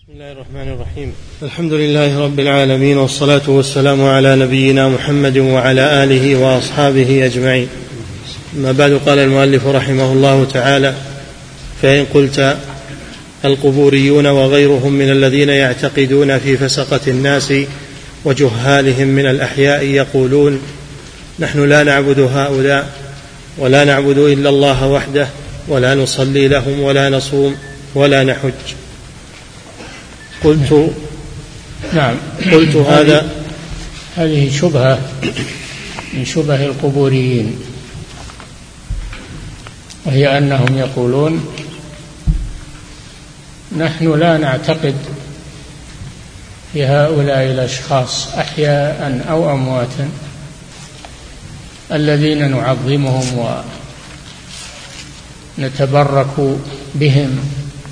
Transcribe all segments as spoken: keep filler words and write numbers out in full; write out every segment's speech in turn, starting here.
بسم الله الرحمن الرحيم. الحمد لله رب العالمين، والصلاة والسلام على نبينا محمد وعلى آله وأصحابه أجمعين. ما بعد، قال المؤلف رحمه الله تعالى: فإن قلت القبوريون وغيرهم من الذين يعتقدون في فسقة الناس وجهالهم من الأحياء يقولون: نحن لا نعبد هؤلاء ولا نعبد إلا الله وحده ولا نصلي لهم ولا نصوم ولا نحج. قلت نعم قلت هذا هذه شبهة من شبه القبوريين، وهي أنهم يقولون: نحن لا نعتقد في هؤلاء الأشخاص أحياء أو أمواتا الذين نعظمهم ونتبرك بهم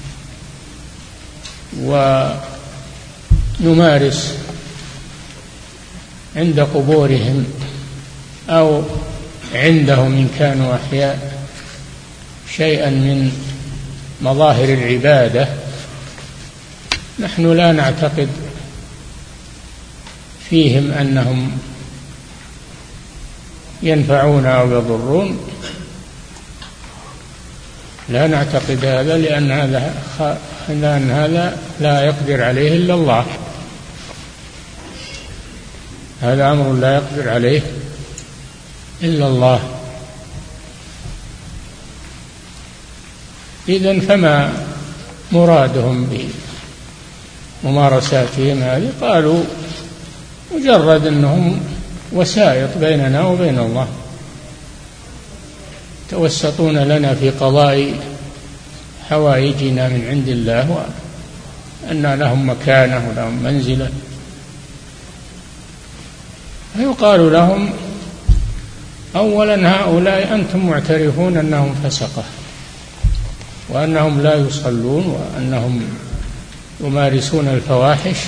ونمارس عند قبورهم أو عندهم إن كانوا أحياء شيئا من مظاهر العبادة. نحن لا نعتقد فيهم أنهم ينفعون أو يضرون، لا نعتقد هذا، لأن هذا لأن هذا لا يقدر عليه إلا الله، هذا أمر لا يقدر عليه إلا الله. إذن فما مرادهم بممارساتهم هذه؟ قالوا: مجرد أنهم وسائط بيننا وبين الله، توسطون لنا في قضاء حوائجنا من عند الله، وأن لهم مكانة ولهم منزلة. فيقال لهم: أولا هؤلاء أنتم معترفون أنهم فسقة وأنهم لا يصلون وأنهم يمارسون الفواحش،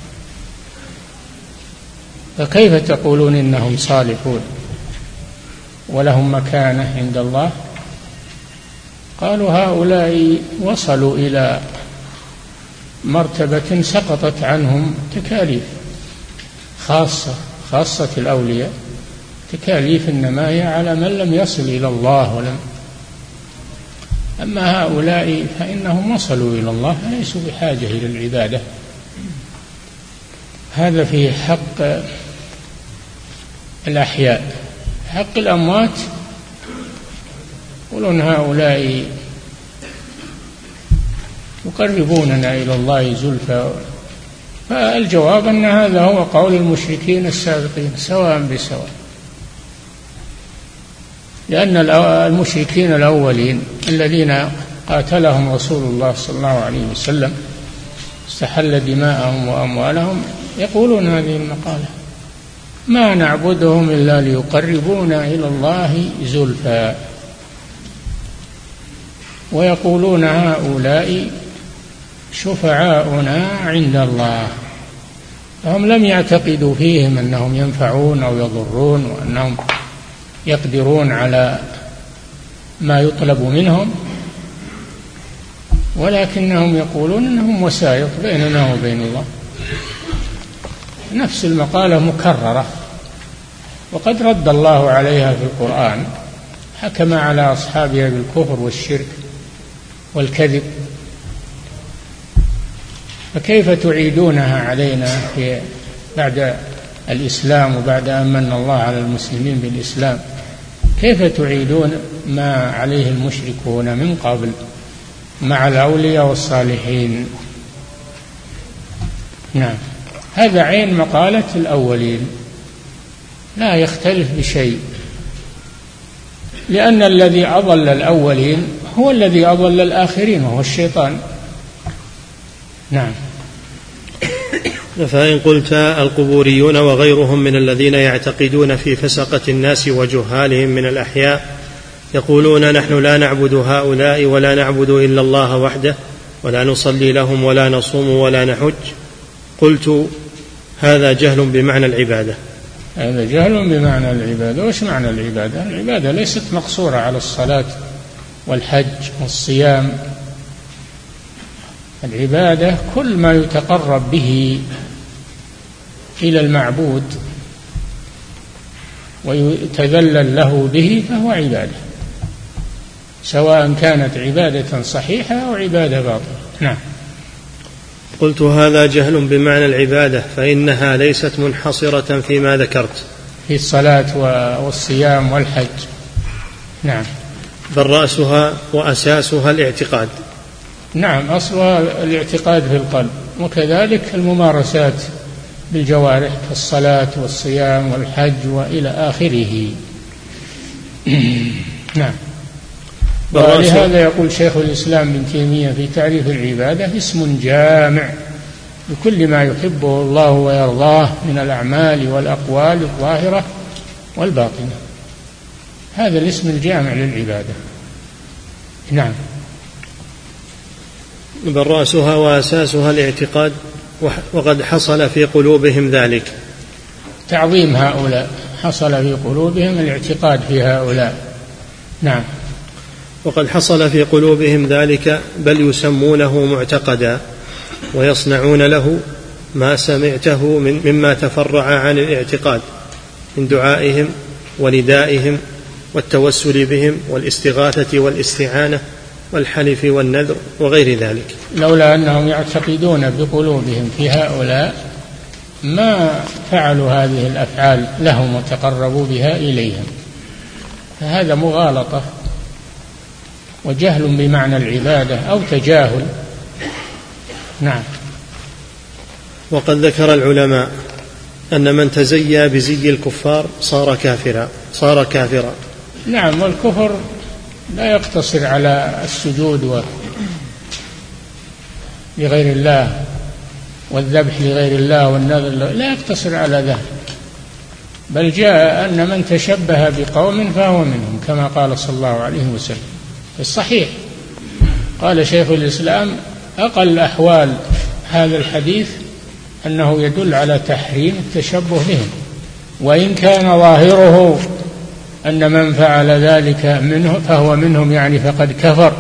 فكيف تقولون إنهم صالحون ولهم مكانة عند الله؟ قالوا: هؤلاء وصلوا إلى مرتبة سقطت عنهم تكاليف خاصة خاصة الأولياء، تكاليف إنما هي على من لم يصل إلى الله ولم. أما هؤلاء فإنهم وصلوا إلى الله، ليسوا بحاجة إلى العبادة. هذا في حق الأحياء. حق الأموات يقولون: هؤلاء يقربوننا إلى الله زلفى. فالجواب أن هذا هو قول المشركين السابقين سواء بسواء، لأن المشركين الأولين الذين قاتلهم رسول الله صلى الله عليه وسلم استحل دماءهم وأموالهم يقولون هذه المقالة: ما نعبدهم إلا ليقربونا إلى الله زلفى. ويقولون: هؤلاء شفعاؤنا عند الله. فهم لم يعتقدوا فيهم أنهم ينفعون أو يضرون وأنهم يقدرون على ما يطلب منهم، ولكنهم يقولون أنهم وسائط بيننا وبين الله. نفس المقالة مكررة، وقد رد الله عليها في القرآن، حكم على أصحابها بالكفر والشرك والكذب، فكيف تعيدونها علينا في بعد الإسلام وبعد أن من الله على المسلمين بالإسلام؟ كيف تعيدون ما عليه المشركون من قبل مع الأولياء والصالحين؟ نعم، هذا عين مقالة الأولين، لا يختلف بشيء، لأن الذي أضل الأولين هو الذي أضل الآخرين وهو الشيطان. نعم. فإن قلت القبوريون وغيرهم من الذين يعتقدون في فسقة الناس وجهالهم من الأحياء يقولون: نحن لا نعبد هؤلاء ولا نعبد إلا الله وحده ولا نصلي لهم ولا نصوم ولا نحج. قلت: هذا جهل بمعنى العبادة. هذا جهل بمعنى العبادة. وش معنى العبادة؟ العبادة ليست مقصورة على الصلاة والحج والصيام، العبادة كل ما يتقرب به إلى المعبود ويتذلل له به فهو عبادة، سواء كانت عبادة صحيحة أو عبادة باطلة. نعم. قلت هذا جهل بمعنى العبادة، فإنها ليست منحصرة فيما ذكرت في الصلاة والصيام والحج. نعم. بل رأسها وأساسها الاعتقاد. نعم، أصلها الاعتقاد في القلب، وكذلك الممارسات بالجوارح كالصلاة والصيام والحج وإلى آخره. نعم. ولهذا يقول شيخ الإسلام ابن تيمية في تعريف العبادة: اسم جامع لكل ما يحبه الله ويرضاه من الأعمال والأقوال الظاهرة والباطنة. هذا الاسم الجامع للعبادة. نعم. بل رأسها وأساسها الاعتقاد، وقد حصل في قلوبهم ذلك. تعظيم هؤلاء، حصل في قلوبهم الاعتقاد في هؤلاء. نعم. وقد حصل في قلوبهم ذلك، بل يسمونه معتقدا ويصنعون له ما سمعته من مما تفرع عن الاعتقاد من دعائهم وندائهم والتوسل بهم والاستغاثة والاستعانة والحلف والنذر وغير ذلك. لولا أنهم يعتقدون بقلوبهم في هؤلاء ما فعلوا هذه الأفعال لهم وتقربوا بها إليهم، فهذا مغالطة وجهل بمعنى العبادة أو تجاهل. نعم. وقد ذكر العلماء أن من تزيى بزي الكفار صار كافرا صار كافرا نعم. والكفر لا يقتصر على السجود لغير الله والذبح لغير الله والنذر، لا يقتصر على ذلك، بل جاء أن من تشبه بقوم فهو منهم، كما قال صلى الله عليه وسلم في الصحيح. قال شيخ الإسلام: أقل أحوال هذا الحديث أنه يدل على تحريم التشبه بهم، وإن كان ظاهره أن من فعل ذلك منه فهو منهم، يعني فقد كفر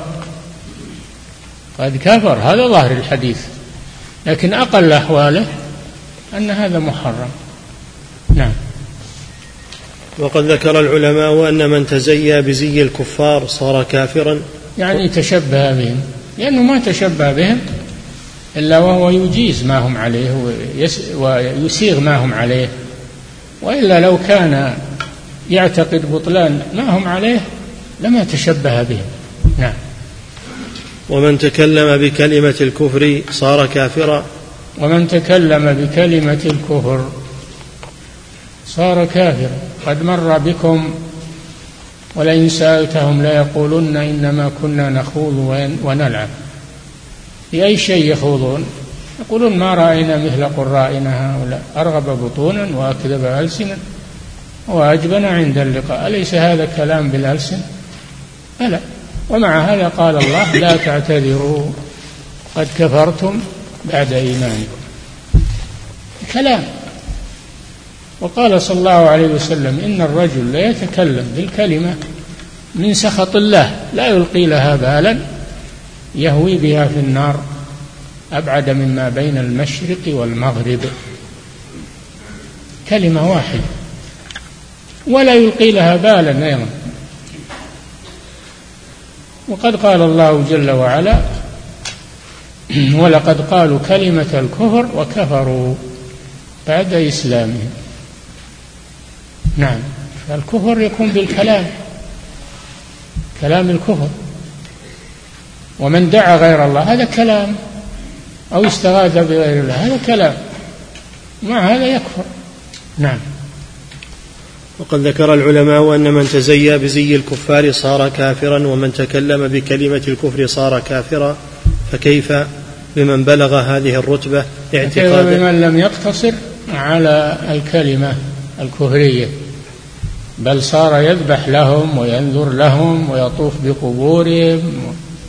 قد كفر، هذا ظاهر الحديث، لكن أقل أحواله أن هذا محرم. نعم. وقد ذكر العلماء أن من تزيى بزي الكفار صار كافرا، يعني تشبه بهم، لأنه ما تشبه بهم إلا وهو يجيز ما هم عليه ويسيغ ما هم عليه، وإلا لو كان يعتقد بطلان ما هم عليه لما تشبه بهم. نعم. ومن تكلم بكلمة الكفر صار كافرا، ومن تكلم بكلمة الكفر صار كافرا. قد مر بكم ولئن سألتهم ليقولن إنما كنا نخوض ونلعب. بأي شيء يخوضون؟ يقولون ما رأينا مثل قرائنا هؤلاء، أرغب بطونا وأكذب ألسنا وأجبن عند اللقاء. أليس هذا كلام بالألسن؟ بلى. ومع هذا قال الله: لا تعتذروا قد كفرتم بعد إيمانكم. كلام. وقال صلى الله عليه وسلم: إن الرجل لا يتكلم بالكلمة من سخط الله لا يلقي لها بالا يهوي بها في النار أبعد مما بين المشرق والمغرب. كلمة واحدة ولا يلقي لها بالا أيضا. وقد قال الله جل وعلا: ولقد قالوا كلمة الكفر وكفروا بعد إسلامهم. نعم. فالكفر يكون بالكلام، كلام الكفر. ومن دعا غير الله هذا كلام، أو استغاث بغير الله هذا كلام، مع هذا يكفر. نعم. وقد ذكر العلماء أن من تزيى بزي الكفار صار كافرا، ومن تكلم بكلمة الكفر صار كافرا، فكيف بمن بلغ هذه الرتبة اعتقادا؟ كيف بمن لم يقتصر على الكلمة الكفرية، بل صار يذبح لهم وينذر لهم ويطوف بقبورهم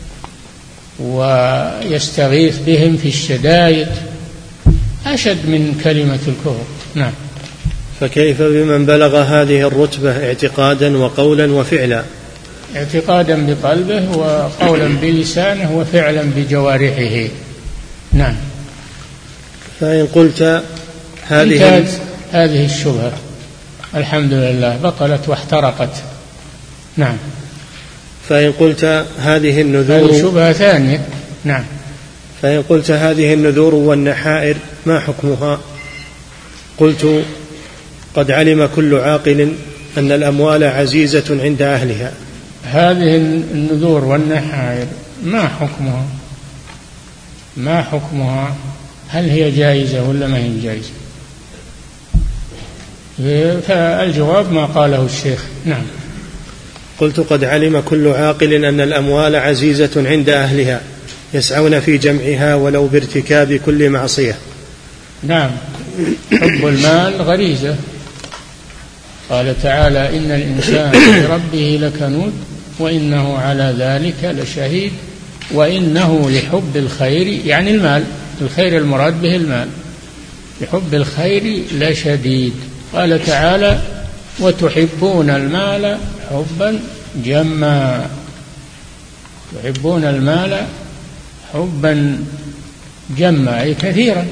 ويستغيث بهم في الشدائد، أشد من كلمة الكفر. نعم. فكيف بمن بلغ هذه الرتبة اعتقادا وقولا وفعلا؟ اعتقادا بقلبه وقولا بلسانه وفعلا بجوارحه. نعم. فإن قلت هذه هذه الشبهة الحمد لله بطلت واحترقت. نعم. فإن قلت هذه النذور، هذه شبهة ثانية. نعم. فإن قلت هذه النذور والنحائر ما حكمها؟ قلت قد علم كل عاقل أن الأموال عزيزة عند أهلها. هذه النذور والنحائر ما حكمها؟ ما حكمها؟ هل هي جائزة ولا ما هي جائزة؟ فالجواب ما قاله الشيخ. نعم. قلت قد علم كل عاقل أن الأموال عزيزة عند أهلها يسعون في جمعها ولو بارتكاب كل معصية. نعم. حب المال غريزة. قال تعالى إن الإنسان لربه لكنود وإنه على ذلك لشهيد وإنه لحب الخير، يعني المال، الخير المراد به المال، لحب الخير لشديد. قال تعالى وتحبون المال حبا جما، تحبون المال حبا جما أي كثيرا.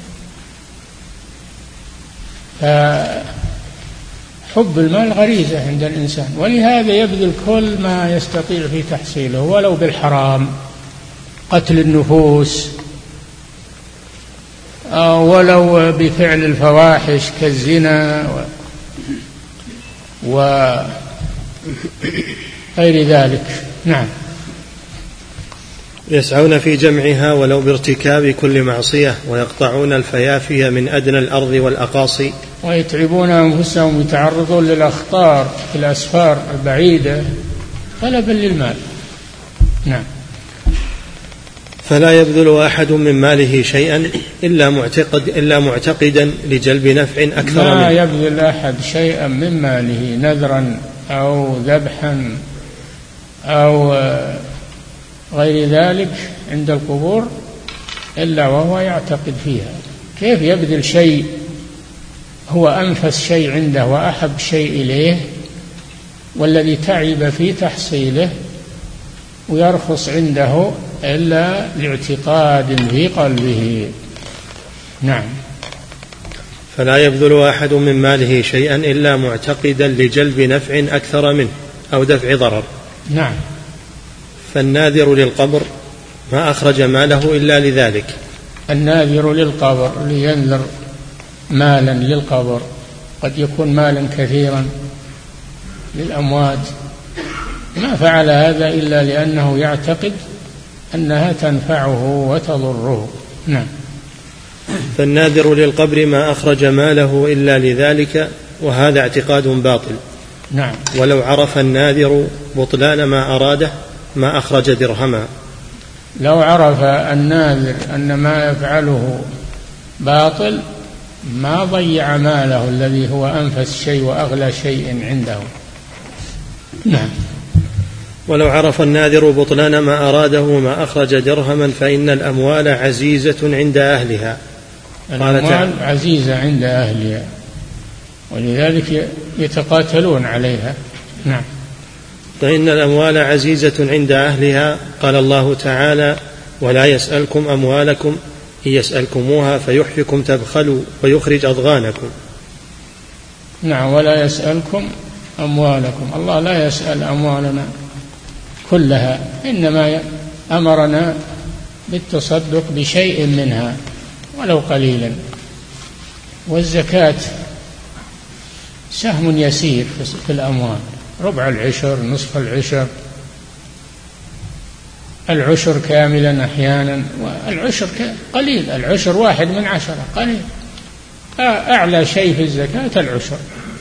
فحب المال غريزة عند الإنسان، ولهذا يبذل كل ما يستطيع في تحصيله ولو بالحرام، قتل النفوس ولو بفعل الفواحش كالزنا وغير ذلك. نعم. يسعون في جمعها ولو بارتكاب كل معصية ويقطعون الفيافي من أدنى الأرض والأقاصي، ويتعبون أنفسهم يتعرضون للأخطار في الأسفار البعيدة طلبا للمال. نعم. فلا يبذل أحد من ماله شيئا إلا معتقد إلا معتقدا لجلب نفع أكثر منه. لا يبذل أحد شيئا من ماله نذرا أو ذبحا أو غير ذلك عند القبور إلا وهو يعتقد فيها. كيف يبذل شيء هو أنفس شيء عنده وأحب شيء إليه والذي تعب في تحصيله ويرخص عنده إلا لاعتقاد في قلبه. نعم. فلا يبذل أحد من ماله شيئا إلا معتقدا لجلب نفع أكثر منه أو دفع ضرر. نعم. فالناذر للقبر ما أخرج ماله إلا لذلك. الناذر للقبر لينذر مالا للقبر، قد يكون مالا كثيرا للأموات، ما فعل هذا إلا لأنه يعتقد أنها تنفعه وتضره. نعم. فالناذر للقبر ما أخرج ماله إلا لذلك، وهذا اعتقاد باطل. نعم. ولو عرف الناذر بطلان ما أراده ما أخرج درهما. لو عرف الناذر أن ما يفعله باطل ما ضيع ماله الذي هو أنفس شيء وأغلى شيء عنده. نعم. ولو عرف الناذر بطلان ما أراده ما أخرج درهما فإن الأموال عزيزة عند أهلها. الأموال عزيزة عند أهلها ولذلك يتقاتلون عليها. نعم. فإن الأموال عزيزة عند أهلها. قال الله تعالى ولا يسألكم أموالكم إن يسألكموها فيحفكم تبخلوا ويخرج أضغانكم. نعم. ولا يسألكم أموالكم، الله لا يسأل أموالنا كلها، إنما أمرنا بالتصدق بشيء منها ولو قليلا. والزكاة سهم يسير في الأموال، ربع العشر، نصف العشر، العشر كاملا أحيانا، والعشر قليل، العشر واحد من عشرة قليل. أعلى شيء في الزكاة العشر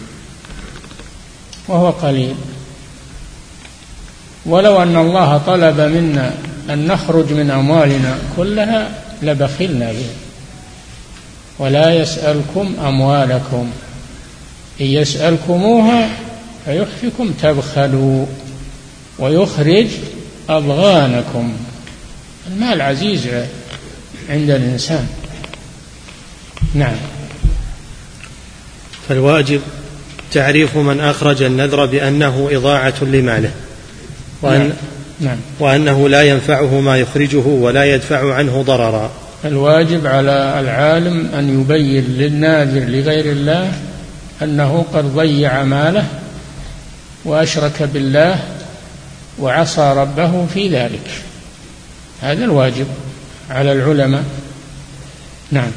وهو قليل. ولو أن الله طلب منا أن نخرج من أموالنا كلها لبخلنا بها. ولا يسألكم أموالكم إن يسألكموها فيحفكم تبخلوا ويخرج أضغانكم. المال عزيز عند الإنسان. نعم. فالواجب تعريف من أخرج النذر بأنه إضاعة لماله، وأن نعم. نعم. وأنه لا ينفعه ما يخرجه ولا يدفع عنه ضررا. الواجب على العالم أن يبين للناذر لغير الله أنه قد ضيع ماله وأشرك بالله وعصى ربه في ذلك. هذا الواجب على العلماء. نعم.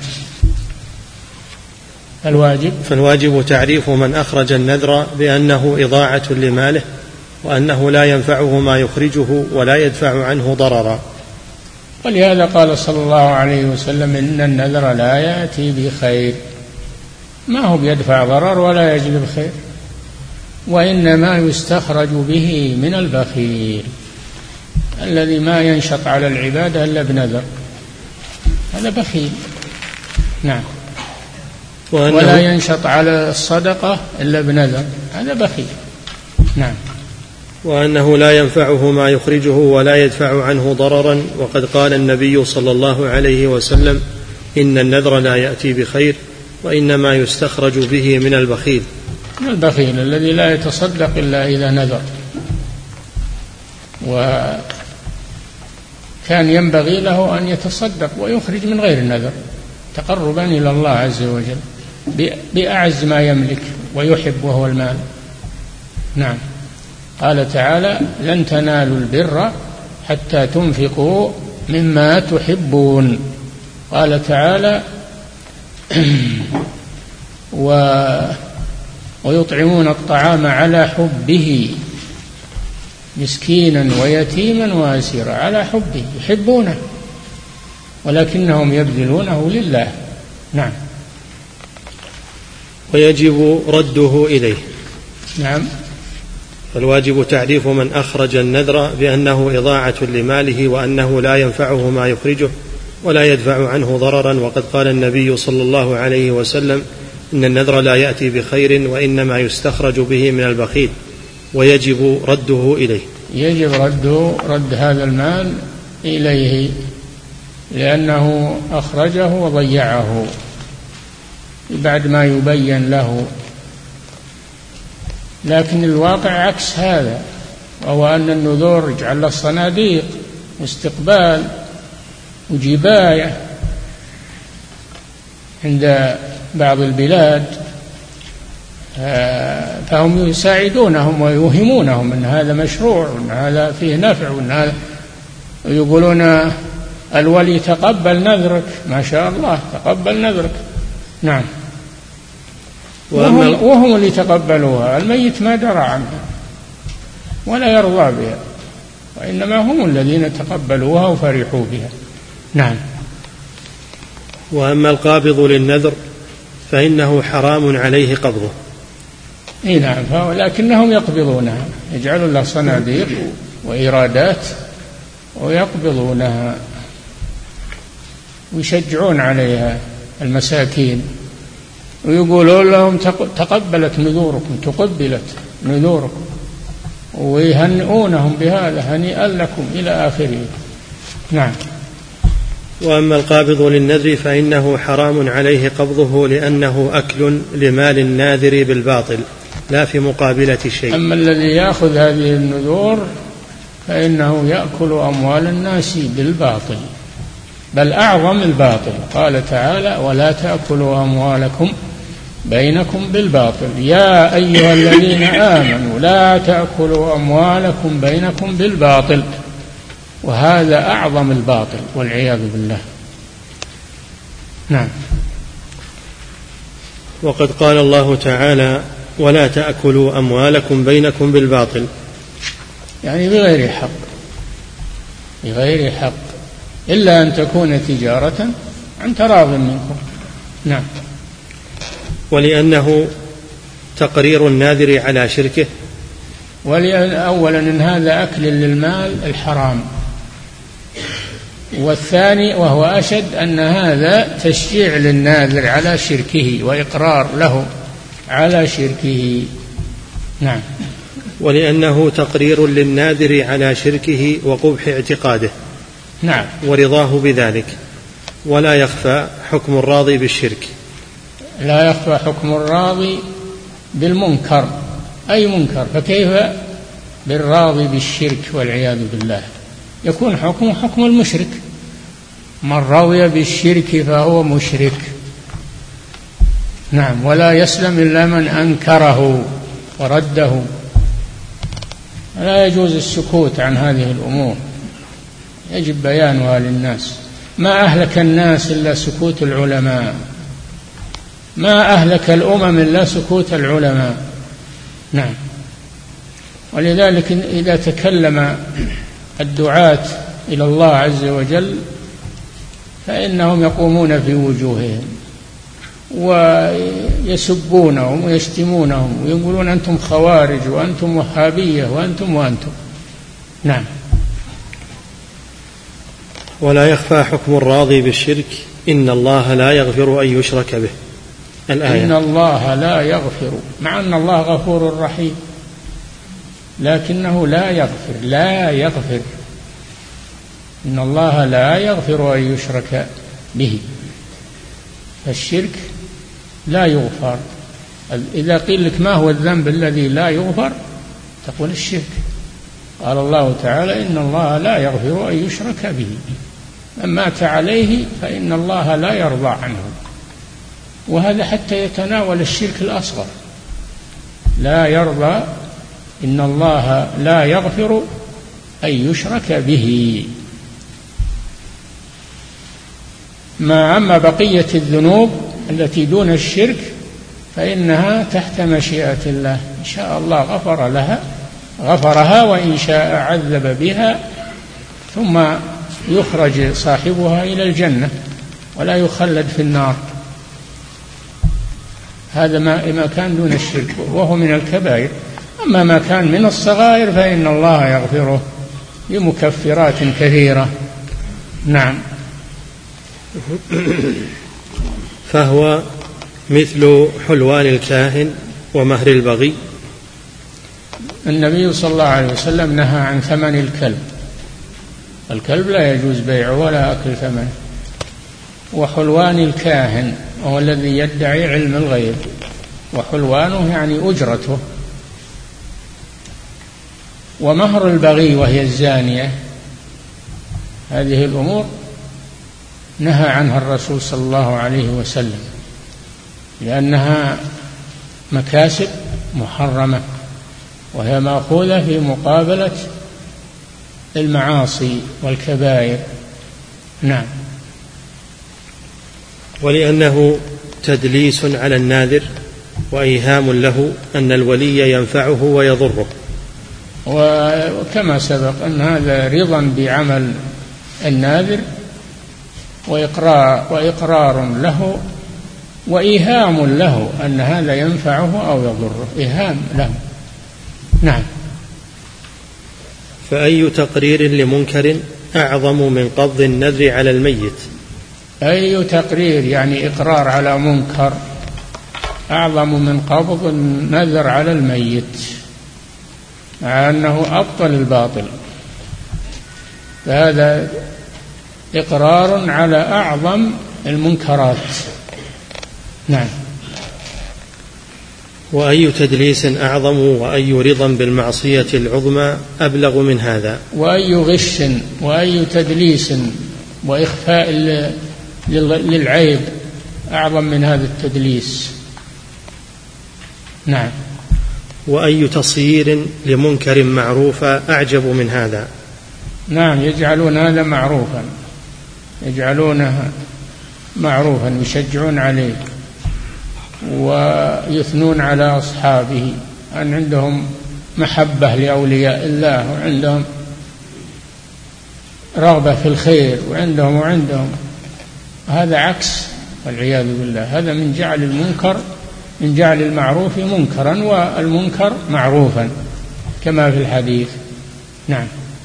الواجب فالواجب تعريف من أخرج النذر بأنه إضاعة لماله وأنه لا ينفعه ما يخرجه ولا يدفع عنه ضررا. ولهذا قال صلى الله عليه وسلم إن النذر لا يأتي بخير، ما هو بيدفع ضرر ولا يجلب خير، وإنما يستخرج به من البخيل الذي ما ينشط على العبادة إلا بنذر، هذا بخيل. نعم. ولا ينشط على الصدقة إلا بنذر، هذا بخيل. نعم. وأنه لا ينفعه ما يخرجه ولا يدفع عنه ضررا، وقد قال النبي صلى الله عليه وسلم إن النذر لا يأتي بخير وإنما يستخرج به من البخيل. من البخيل الذي لا يتصدق إلا إذا نذر، وكان ينبغي له أن يتصدق ويخرج من غير النذر تقربا إلى الله عز وجل بأعز ما يملك ويحب وهو المال. نعم. قال تعالى لن تنالوا البر حتى تنفقوا مما تحبون. قال تعالى و ويطعمون الطعام على حبه مسكينا ويتيما واسيرا، على حبه، يحبونه ولكنهم يبذلونه لله. نعم. ويجب رده إليه. نعم. فالواجب تعريف من أخرج النذر بأنه إضاعة لماله وأنه لا ينفعه ما يخرجه ولا يدفع عنه ضررا، وقد قال النبي صلى الله عليه وسلم إن النذر لا يأتي بخير وإنما يستخرج به من البخيل، ويجب رده إليه. يجب رده، رد هذا المال إليه لأنه أخرجه وضيعه بعد ما يبين له. لكن الواقع عكس هذا، وهو أن النذور يجعل له صناديق واستقبال وجباية عند بعض البلاد، فهم يساعدونهم ويوهمونهم أن هذا مشروع وأن هذا فيه نفع وأن هذا، يقولون الولي تقبل نذرك، ما شاء الله تقبل نذرك. نعم. وهم, وهم اللي تقبلوها، الميت ما درى عنها ولا يرضى بها، وإنما هم الذين تقبلوها وفرحوا بها. نعم. وأما القابض للنذر فإنه حرام عليه قبضه. إيه نعم. لكنهم يقبضونها، يجعلون له صناديق وإيرادات ويقبضونها ويشجعون عليها المساكين ويقولون لهم تقبلت نذوركم، تقبلت نذوركم، ويهنئونهم بهذا، هنيئا لكم إلى آخره. نعم. وأما القابض للنذر فإنه حرام عليه قبضه لأنه أكل لمال الناذر بالباطل لا في مقابلة شيء. أما الذي يأخذ هذه النذور فإنه يأكل أموال الناس بالباطل، بل أعظم الباطل. قال تعالى ولا تأكلوا أموالكم بينكم بالباطل يا أيها الذين آمنوا لا تأكلوا أموالكم بينكم بالباطل، وهذا أعظم الباطل والعياذ بالله. نعم. وقد قال الله تعالى ولا تأكلوا أموالكم بينكم بالباطل، يعني بغير حق، بغير حق إلا أن تكون تجارة عن تراض منكم. نعم. ولأنه تقرير الناذر على شركه، ولأن أولا أن هذا أكل للمال الحرام، والثاني وهو أشد أن هذا تشجيع للناذر على شركه وإقرار له على شركه. نعم. ولأنه تقرير للناذر على شركه وقبح اعتقاده. نعم. ورضاه بذلك، ولا يخفى حكم الراضي بالشرك. لا يخفى حكم الراضي بالمنكر، أي منكر، فكيف بالراضي بالشرك والعياذ بالله؟ يكون حكمه حكم المشرك من رضي بالشرك فهو مشرك. نعم. ولا يسلم إلا من أنكره ورده. لا يجوز السكوت عن هذه الأمور، يجب بيانها للناس. ما أهلك الناس إلا سكوت العلماء، ما أهلك الأمم إلا سكوت العلماء. نعم. ولذلك إذا تكلم الدعاة إلى الله عز وجل فإنهم يقومون في وجوههم ويسبونهم ويشتمونهم ويقولون أنتم خوارج وأنتم وهابية وأنتم وأنتم. نعم. ولا يخفى حكم الراضي بالشرك إن الله لا يغفر أن يشرك به. الآية. إن الله لا يغفر، مع أن الله غفور رحيم، لكنه لا يغفر. لا يغفر. إن الله لا يغفر أن يشرك به، فالشرك لا يغفر. إذا قيل لك ما هو الذنب الذي لا يغفر تقول الشرك. قال الله تعالى إن الله لا يغفر أن يشرك به، من مات عليه فإن الله لا يرضى عنه. وهذا حتى يتناول الشرك الأصغر. لا يرضى، إن الله لا يغفر أن يشرك به. ما أما بقية الذنوب التي دون الشرك فإنها تحت مشيئة الله، إن شاء الله غفر لها غفرها، وإن شاء عذب بها ثم يخرج صاحبها إلى الجنة ولا يخلد في النار. هذا ما كان دون الشرك وهو من الكبائر. أما ما كان من الصغائر فإن الله يغفره بمكفرات كثيرة. نعم. فهو مثل حلوان الكاهن ومهر البغي. النبي صلى الله عليه وسلم نهى عن ثمن الكلب. الكلب لا يجوز بيعه ولا أكل ثمنه. وحلوان الكاهن هو الذي يدعي علم الغيب، وحلوانه يعني أجرته. ومهر البغي وهي الزانية، هذه الأمور نهى عنها الرسول صلى الله عليه وسلم، لأنها مكاسب محرمة، وهي مأخوذة في مقابلة المعاصي والكبائر. نعم. ولأنه تدليس على الناذر وإيهام له أن الولي ينفعه ويضره. وكما سبق أن هذا رضا بعمل الناذر وإقرار, وإقرار له وإيهام له أن هذا ينفعه أو يضره، إيهام له. نعم. فأي تقرير لمنكر أعظم من قبض النذر على الميت؟ أي تقرير يعني إقرار على منكر أعظم من قبض النذر على الميت، مع أنه أبطل الباطل. فهذا إقرار على أعظم المنكرات. نعم. وأي تدليس أعظم وأي رضا بالمعصية العظمى أبلغ من هذا؟ وأي غش وأي تدليس وإخفاء للعيب أعظم من هذا التدليس. نعم. وأي تصيير لمنكر معروفا أعجب من هذا؟ نعم. يجعلون هذا معروفا، يجعلونه معروفا، يشجعون عليه ويثنون على أصحابه أن عندهم محبة لأولياء الله، وعندهم رغبة في الخير، وعندهم وعندهم هذا عكس، والعياذ بالله. هذا من جعل المنكر من جعل المعروف منكرا والمنكر معروفا كما في الحديث. نعم.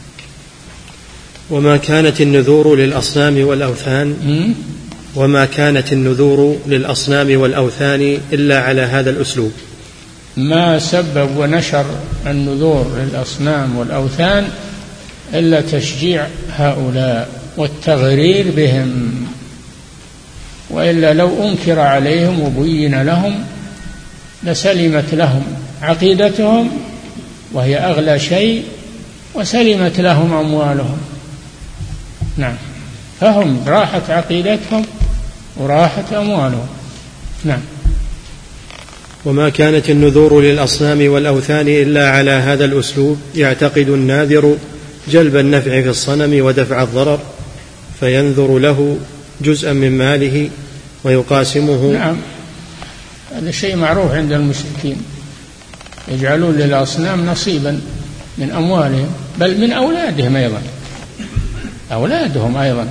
وما كانت النذور للأصنام والأوثان وما كانت النذور للأصنام والأوثان إلا على هذا الأسلوب. ما سبب ونشر النذور للأصنام والأوثان إلا تشجيع هؤلاء والتغرير بهم، وإلا لو أنكر عليهم وبين لهم لسلمت لهم عقيدتهم وهي أغلى شيء، وسلمت لهم أموالهم. نعم. فهم راحت عقيدتهم وراحت أموالهم. نعم. وما كانت النذور للأصنام والأوثان إلا على هذا الأسلوب يعتقد الناذر جلب النفع في الصنم ودفع الضرر، فينذر له جزءا من ماله ويقاسمه. نعم، هذا شيء معروف عند المشركين، يجعلون للأصنام نصيبا من أموالهم، بل من أولادهم أيضا، أولادهم أيضا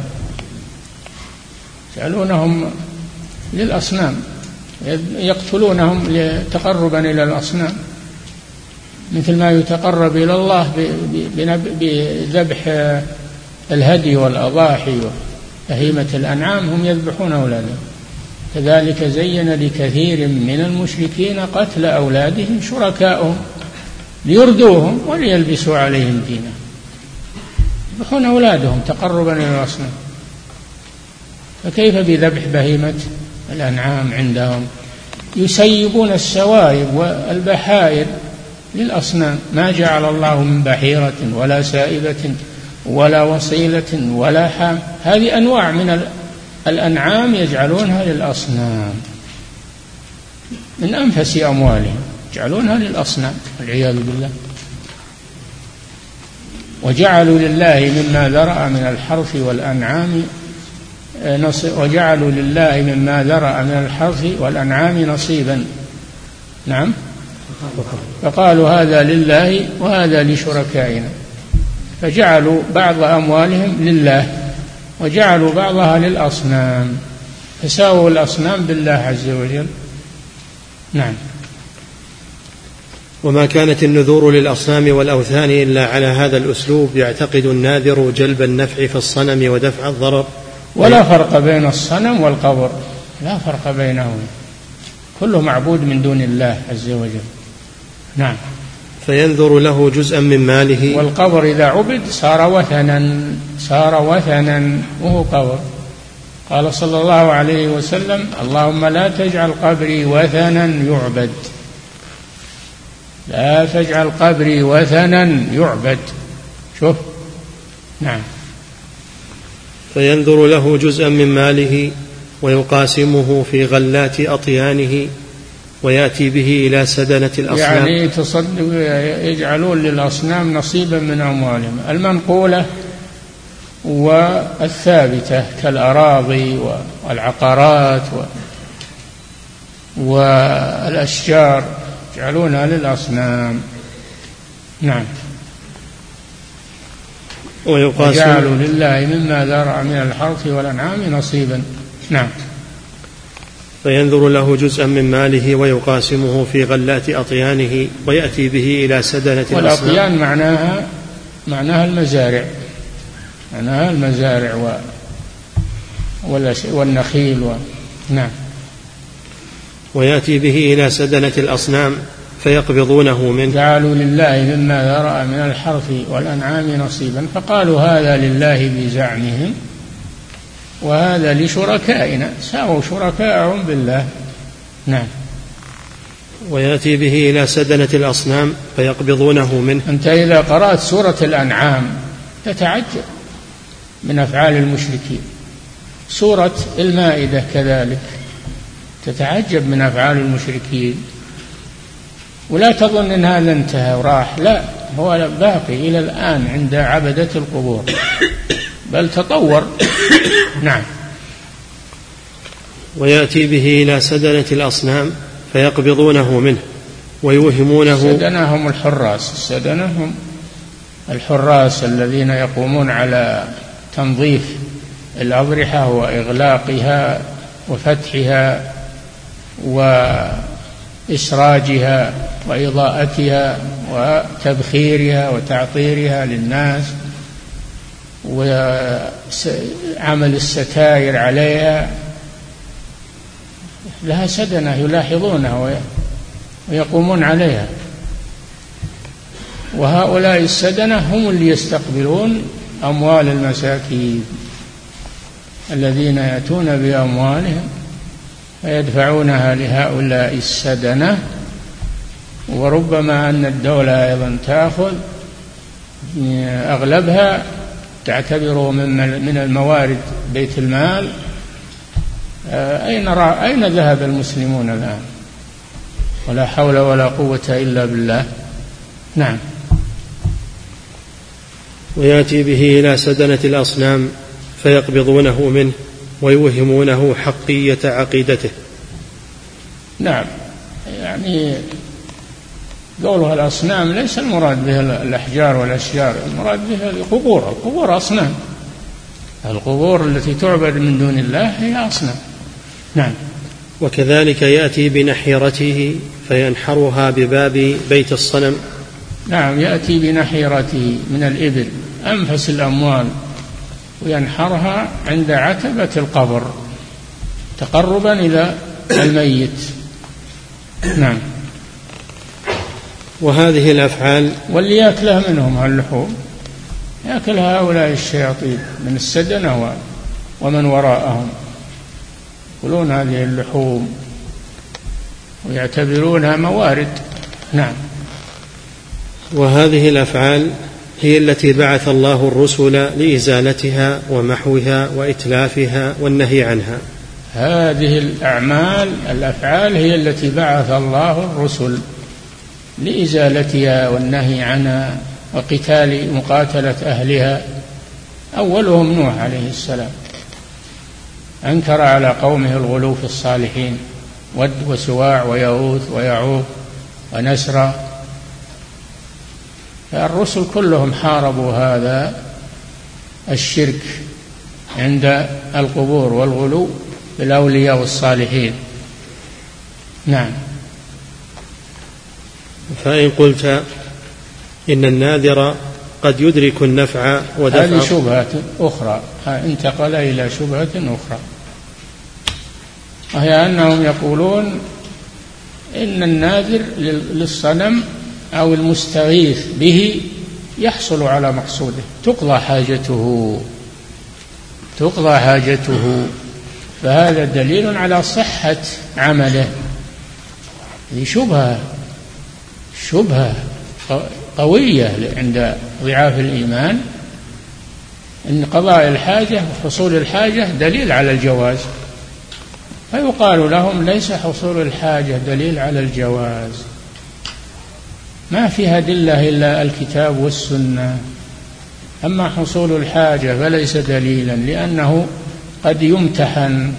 يجعلونهم للأصنام، يقتلونهم تقربا إلى الأصنام، مثل ما يتقرب إلى الله بذبح الهدي والأضاحي وبهيمة الأنعام، هم يذبحون أولادهم. كذلك زين لكثير من المشركين قتل أولادهم شركاؤهم ليردوهم وليلبسوا عليهم دينهم، يذبحون أولادهم تقربا إلى الأصنام، فكيف بذبح بهيمة الأنعام عندهم؟ يسيبون السوائب والبحائر للأصنام، ما جعل الله من بحيرة ولا سائبة ولا وصيلة ولا حام، هذه أنواع من الأنعام يجعلونها للأصنام من أنفس أموالهم، يجعلونها للأصنام والعياذ بالله. وجعلوا لله مما ذرأ من الحرث والأنعام وجعلوا لله مما ذرأ من الحرث والأنعام نصيبا. نعم، فقالوا هذا لله وهذا لشركائنا، فجعلوا بعض أموالهم لله وجعلوا بعضها للأصنام، فساووا الأصنام بالله عز وجل. نعم. وما كانت النذور للأصنام والأوثان إلا على هذا الأسلوب يعتقد الناذر جلب النفع في الصنم ودفع الضرر. ولا فرق بين الصنم والقبر، لا فرق بينهم، كله معبود من دون الله عز وجل. نعم. فينذر له جزءا من ماله. والقبر إذا عبد صار وثنا، صار وثنا وهو قبر. قال صلى الله عليه وسلم: اللهم لا تجعل قبري وثنا يعبد، لا تجعل قبري وثنا يعبد. شوف. نعم. فينذر له جزءا من ماله ويقاسمه في غلات أطيانه ويأتي به إلى سدنة الأصنام. يعني تصدق يجعلون للأصنام نصيبا من أموالهم المنقولة والثابتة كالأراضي والعقارات والأشجار، يجعلونها للأصنام. نعم. وجعلوا لله مما ذرأ من الحرث والأنعام نصيبا. نعم. فينذر له جزءا من ماله ويقاسمه في غلات أطيانه ويأتي به إلى سدنة الأصنام. والأطيان معناها معناها المزارع، معناها المزارع و والنخيل و... نعم. ويأتي به إلى سدنة الأصنام فيقبضونه منه. جعلوا لله مما ذرأ من الحرث والأنعام نصيبا، فقالوا هذا لله بزعمهم وهذا لشركائنا، ساووا شركاءهم بالله. نعم. ويأتي به إلى سدنة الأصنام فيقبضونه منه. أنت إذا قرأت سورة الأنعام تتعجب من أفعال المشركين، سورة المائدة كذلك تتعجب من أفعال المشركين، ولا تظن أن هذا انتهى وراح، لا، هو باقي إلى الآن عند عبدة القبور، بل تطور. نعم. ويأتي به إلى سدنة الأصنام فيقبضونه منه ويوهمونه. السدنة هم الحراس، السدنة هم الحراس الذين يقومون على تنظيف الأضرحة وإغلاقها وفتحها وإسراجها وإضاءتها وتبخيرها وتعطيرها للناس وعمل الستائر عليها، لها سدنة يلاحظونها ويقومون عليها. وهؤلاء السدنة هم اللي يستقبلون أموال المساكين الذين يأتون بأموالهم فيدفعونها لهؤلاء السدنة، وربما أن الدولة أيضا تأخذ أغلبها تعتبره من الموارد بيت المال، أين أين ذهب المسلمون الآن؟ ولا حول ولا قوة إلا بالله. نعم. ويأتي به إلى سدنة الأصنام فيقبضونه منه ويوهمونه حقية عقيدته. نعم، يعني قولها الأصنام ليس المراد به الأحجار والأشجار، المراد به القبور. القبور أصنام، القبور التي تعبد من دون الله هي أصنام. نعم. وكذلك يأتي بنحيرته فينحرها بباب بيت الصنم. نعم، يأتي بنحيرته من الإبل أنفس الأموال وينحرها عند عتبة القبر تقربا إلى الميت. نعم. وهذه الأفعال واللي يأكلها منهم اللحوم يأكل هؤلاء الشياطين من السدنة ومن وراءهم، يأكلون هذه اللحوم ويعتبرونها موارد. نعم. وهذه الأفعال هي التي بعث الله الرسل لإزالتها ومحوها وإتلافها والنهي عنها. هذه الأعمال الأفعال هي التي بعث الله الرسل لإزالتها والنهي عنها وقتال مقاتلة أهلها. أولهم نوح عليه السلام، أنكر على قومه الغلو في الصالحين، ود وسواع ويغوث ويعوق ونسرا، فالرسل كلهم حاربوا هذا الشرك عند القبور والغلو بالأولياء والصالحين. نعم. فإن قلت إن الناذر قد يدرك النفع ودفع، هذه شبهة أخرى، انتقل إلى شبهة أخرى، وهي أنهم يقولون إن الناذر للصنم أو المستغيث به يحصل على مقصوده، تقضى حاجته تقضى حاجته فهذا دليل على صحة عمله. هذه شبهة شبهة قوية عند ضعاف الإيمان، إن قضاء الحاجة وحصول الحاجة دليل على الجواز، فيقال لهم ليس حصول الحاجة دليل على الجواز، ما فيها أدلة إلا الكتاب والسنة. أما حصول الحاجة فليس دليلا، لأنه قد يمتحن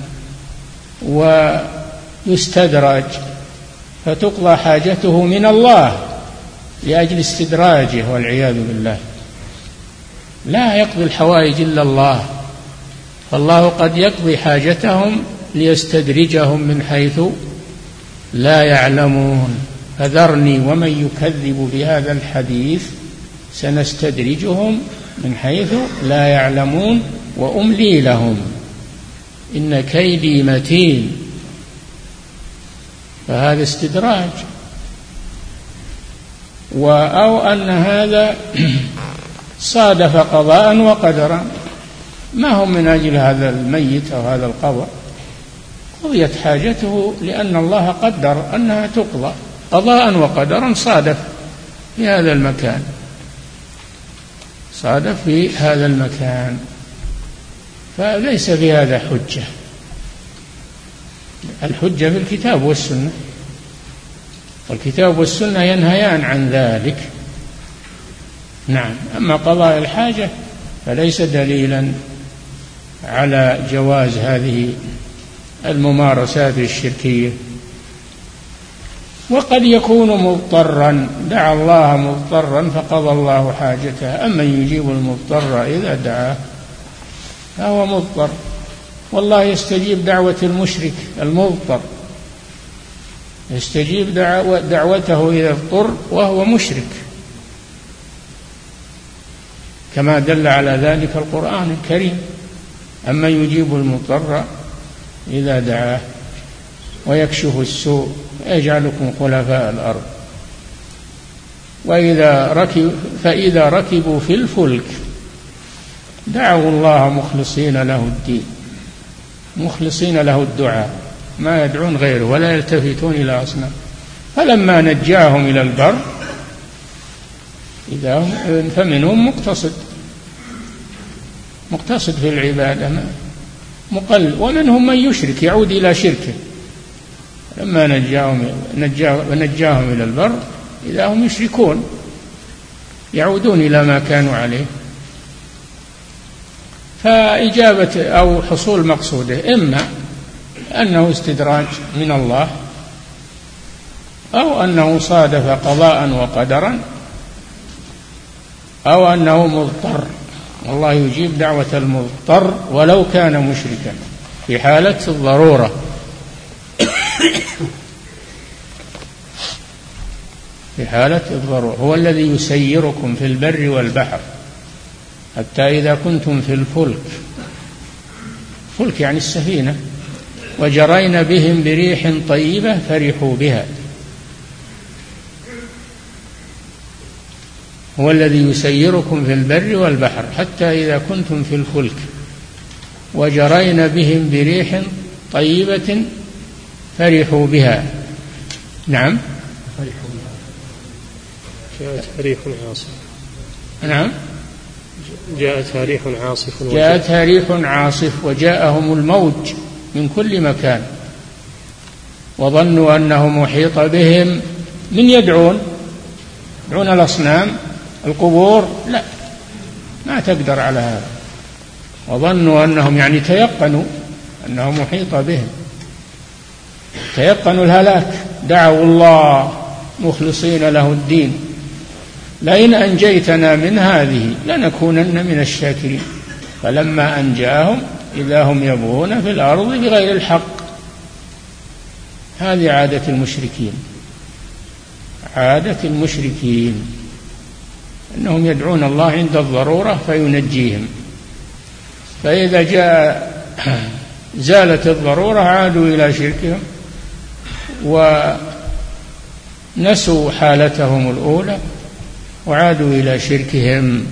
ويستدرج فتقضى حاجته من الله لأجل استدراجه والعياذ بالله. لا يقضي الحوائج إلا الله، فالله قد يقضي حاجتهم ليستدرجهم من حيث لا يعلمون. فذرني ومن يكذب بهذا الحديث سنستدرجهم من حيث لا يعلمون وأملي لهم إن كيدي متين. فهذا استدراج. أو أن هذا صادف قضاء وقدرا، ما هم من أجل هذا الميت أو هذا القبر، قضيت حاجته لأن الله قدر أنها تقضى قضاء وقدرا، صادف في هذا المكان صادف في هذا المكان فليس في هذا حجة. الحجة في الكتاب والسنة، والكتاب والسنة ينهيان عن ذلك. نعم. أما قضاء الحاجة فليس دليلا على جواز هذه الممارسات الشركية. وقد يكون مضطرا، دعا الله مضطرا فقضى الله حاجته. أما يجيب المضطر إذا دعاه فهو مضطر، والله يستجيب دعوة المشرك المضطر، يستجيب دعوة دعوته إذا اضطر وهو مشرك، كما دل على ذلك القرآن الكريم. أما يجيب المضطر إذا دعاه ويكشف السوء ويجعلكم خلفاء الأرض. وإذا ركب فإذا ركبوا في الفلك دعوا الله مخلصين له الدين، مخلصين له الدعاء، ما يدعون غيره ولا يلتفتون إلى أصنام. فلما نجاهم إلى البر إذا هم فمنهم مقتصد. مقتصد في العبادة مقل، ومنهم من يشرك يعود إلى شركه لما نجاهم, نجاهم إلى البر إذا هم يشركون يعودون إلى ما كانوا عليه. فإجابة أو حصول مقصوده إما أنه استدراج من الله أو أنه صادف قضاء وقدرا أو أنه مضطر. الله يجيب دعوة المضطر ولو كان مشركا في حالة الضرورة. في حالة الضرورة هو الذي يسيركم في البر والبحر حتى إذا كنتم في الفلك، فلك يعني السفينة، وجرين بهم بريح طيبة فرحوا بها. هو الذي يسيركم في البر والبحر حتى إذا كنتم في الفلك وجرين بهم بريح طيبة فرحوا بها. نعم. جاءتها ريح عاصف. نعم. جاءتها ريح عاصف. جاءتها ريح عاصف وجاءهم الموج من كل مكان وظنوا أنه محيط بهم. من يدعون؟ يدعون الأصنام القبور؟ لا، ما تقدر على هذا. وظنوا أنهم يعني تيقنوا أنه محيط بهم، تيقنوا الهلاك، دعوا الله مخلصين له الدين لئن أنجيتنا من هذه لنكونن من الشاكرين. فلما أنجاهم إذا هم يبغون في الأرض بغير الحق. هذه عادة المشركين، عادة المشركين أنهم يدعون الله عند الضرورة فينجيهم، فإذا جاء زالت الضرورة عادوا إلى شركهم ونسوا حالتهم الأولى وعادوا إلى شركهم.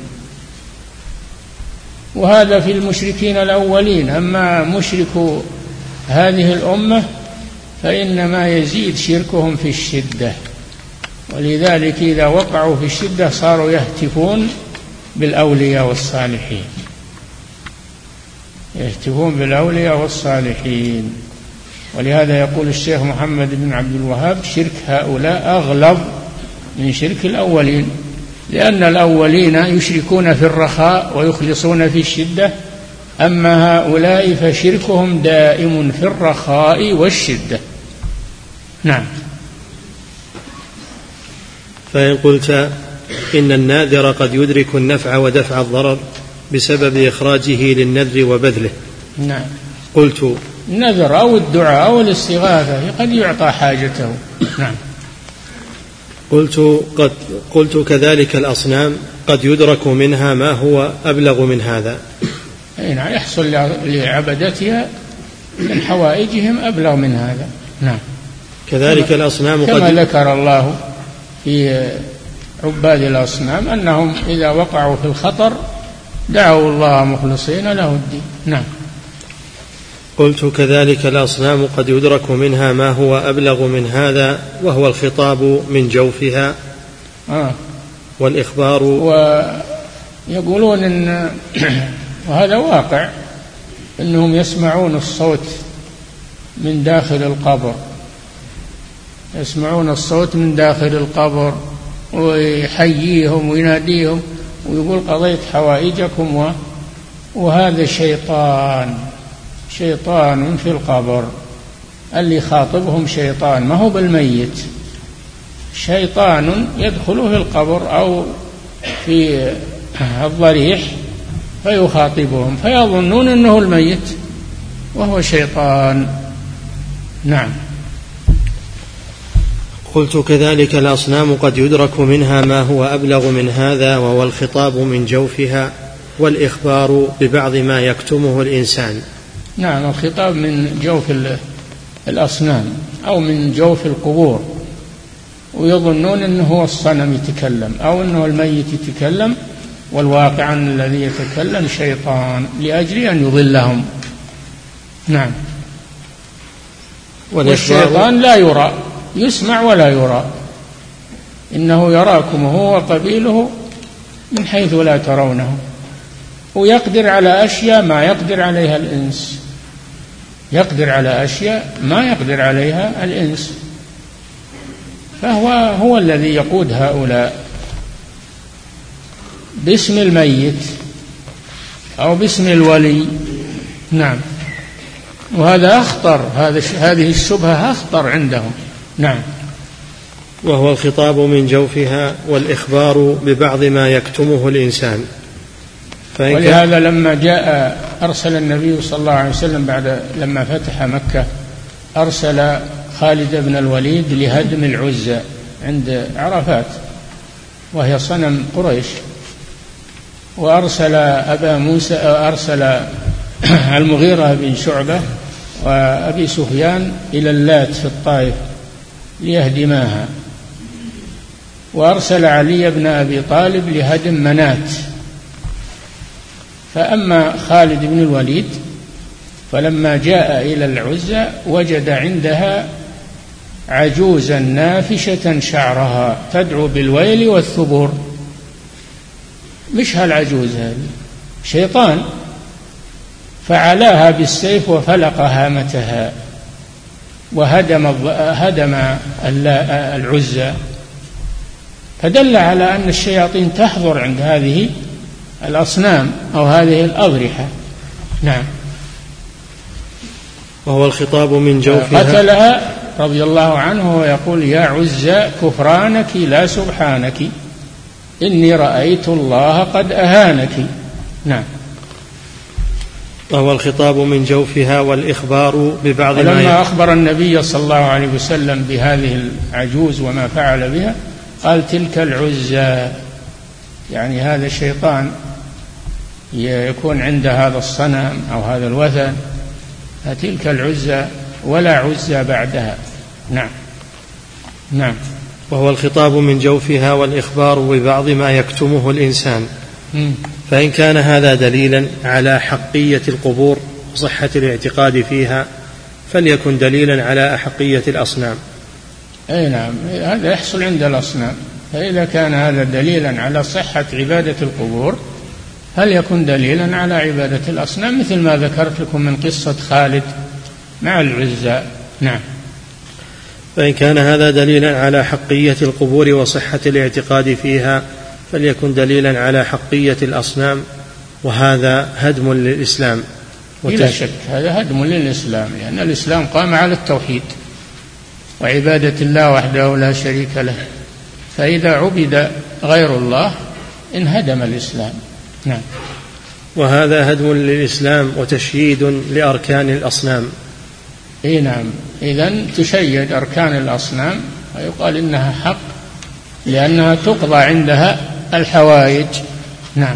وهذا في المشركين الأولين. أما مشركو هذه الأمة فإنما يزيد شركهم في الشدة، ولذلك إذا وقعوا في الشدة صاروا يهتفون بالأولياء والصالحين، يهتفون بالأولياء والصالحين. ولهذا يقول الشيخ محمد بن عبد الوهاب شرك هؤلاء أغلظ من شرك الأولين، لأن الأولين يشركون في الرخاء ويخلصون في الشدة، أما هؤلاء فشركهم دائم في الرخاء والشدة. نعم. فإن قلت إن الناذر قد يدرك النفع ودفع الضرر بسبب إخراجه للنذر وبذله. نعم. قلت النذر أو الدعاء أو الاستغاثة قد يعطى حاجته. نعم. قلت قد قلت كذلك الأصنام قد يدرك منها ما هو أبلغ من هذا. نعم، يحصل لعبدتها من حوائجهم أبلغ من هذا. نعم. كذلك الأصنام كما قد ذكر الله في عباد الأصنام أنهم إذا وقعوا في الخطر دعوا الله مخلصين له الدين. نعم. قلت كذلك الأصنام قد يدرك منها ما هو أبلغ من هذا وهو الخطاب من جوفها آه. والإخبار. ويقولون إن وهذا واقع أنهم يسمعون الصوت من داخل القبر، يسمعون الصوت من داخل القبر ويحييهم ويناديهم ويقول قضيت حوائجكم و... وهذا شيطان، شيطان في القبر. اللي خاطبهم شيطان ما هو بالميت، شيطان يدخل في القبر أو في الضريح فيخاطبهم فيظنون أنه الميت وهو شيطان. نعم. قلت كذلك الأصنام قد يدرك منها ما هو أبلغ من هذا وهو الخطاب من جوفها والإخبار ببعض ما يكتمه الإنسان. نعم، الخطاب من جوف الأصنام أو من جوف القبور، ويظنون أنه هو الصنم يتكلم أو أنه الميت يتكلم، والواقع أن الذي يتكلم شيطان لأجل أن يضلهم. نعم. والشيطان لا يرى، يسمع ولا يرى. إنه يراكم هو وقبيله من حيث لا ترونه. ويقدر على أشياء ما يقدر عليها الإنس، يقدر على أشياء ما يقدر عليها الإنس، فهو هو الذي يقود هؤلاء باسم الميت أو باسم الولي. نعم، وهذا أخطر، هذا هذه الشبهة أخطر عندهم. نعم. وهو الخطاب من جوفها والإخبار ببعض ما يكتمه الإنسان. ولهذا لما جاء أرسل النبي صلى الله عليه وسلم بعد لما فتح مكة أرسل خالد بن الوليد لهدم العزى عند عرفات وهي صنم قريش، وأرسل أبا موسى أرسل المغيرة بن شعبة وأبي سفيان إلى اللات في الطائف ليهدماها، وأرسل علي بن أبي طالب لهدم منات. فأما خالد بن الوليد فلما جاء إلى العزى وجد عندها عجوزا نافشة شعرها تدعو بالويل والثبور. مش هالعجوز هذه، شيطان، فعلاها بالسيف وفلق هامتها وهدم هدم العزى، فدل على أن الشياطين تحضر عند هذه الأصنام أو هذه الأضرحة. نعم. وهو الخطاب من جوفها. قتلها رضي الله عنه ويقول: يا عزى كفرانك لا سبحانك، إني رأيت الله قد أهانك. نعم. وهو الخطاب من جوفها والإخبار ببعض ما لما أخبر النبي صلى الله عليه وسلم بهذه العجوز وما فعل بها قال: تلك العزى، يعني هذا الشيطان يكون عند هذا الصنم أو هذا الوثن، فتلك العزى ولا عزى بعدها. نعم. نعم. وهو الخطاب من جوفها والإخبار ببعض ما يكتمه الإنسان. م. فإن كان هذا دليلا على حقية القبور وصحة الاعتقاد فيها فليكن دليلا على أحقية الأصنام. أي نعم، هذا يحصل عند الأصنام. فإذا كان هذا دليلا على صحة عبادة القبور فليكن دليلا على عبادة الأصنام، مثل ما ذكرت لكم من قصة خالد مع العزى. نعم. فإن كان هذا دليلا على حقية القبور وصحة الاعتقاد فيها فليكن دليلا على حقية الأصنام، وهذا هدم للإسلام. بلا شك هذا هدم للإسلام، لأن يعني الإسلام قام على التوحيد وعبادة الله وحده لا شريك له، فإذا عبد غير الله انهدم الإسلام. نعم. وهذا هدم للإسلام وتشييد لأركان الأصنام. اي نعم، إذن تشيد أركان الأصنام ويقال إنها حق لأنها تقضى عندها الحوائج. نعم.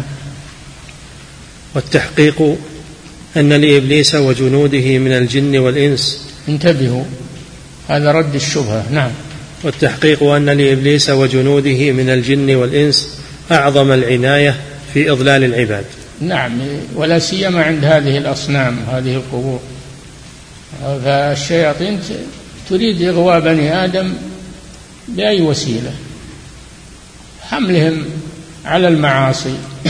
والتحقيق أن لإبليس وجنوده من الجن والإنس. انتبهوا، هذا رد الشبهة. نعم. والتحقيق أن لإبليس وجنوده من الجن والإنس أعظم العناية في إضلال العباد. نعم، ولا سيما عند هذه الأصنام هذه القبور، فالشياطين تريد إغواء بني آدم بأي وسيلة، حملهم على المعاصي.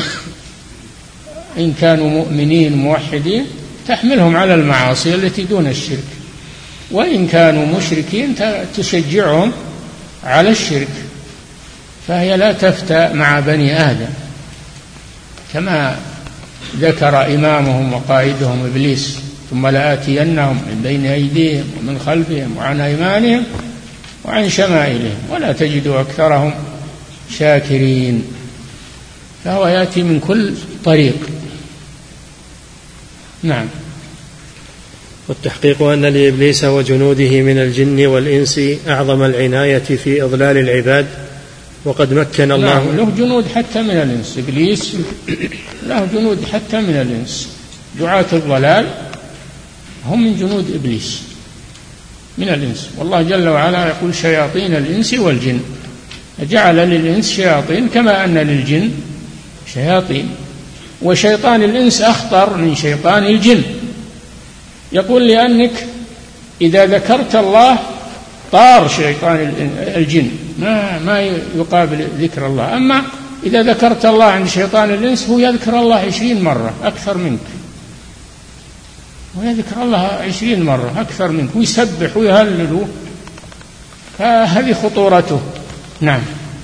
إن كانوا مؤمنين موحدين تحملهم على المعاصي التي دون الشرك، وإن كانوا مشركين تشجعهم على الشرك، فهي لا تفتى مع بني آدم، كما ذكر إمامهم وقائدهم إبليس: ثم لآتينهم من بين أيديهم ومن خلفهم وعن أيمانهم وعن شمائلهم ولا تجد أكثرهم شاكرين. فهو يأتي من كل طريق. نعم. والتحقيق أن لإبليس وجنوده من الجن والإنس أعظم العناية في إضلال العباد، وقد مكن الله. نعم، له جنود حتى من الإنس. إبليس له جنود حتى من الإنس، دعاة الضلال هم من جنود إبليس من الإنس. والله جل وعلا يقول: شياطين الإنس والجن، جعل للإنس شياطين كما أن للجن شياطين، وشيطان الإنس أخطر من شيطان الجن. يقول: لأنك إذا ذكرت الله طار شيطان الجن، ما ما يقابل ذكر الله. أما إذا ذكرت الله عند شيطان الإنس هو يذكر الله عشرين مرة أكثر منك، ويذكر الله عشرين مرة أكثر منك، ويسبح ويهلل، فهذه خطورته. نعم.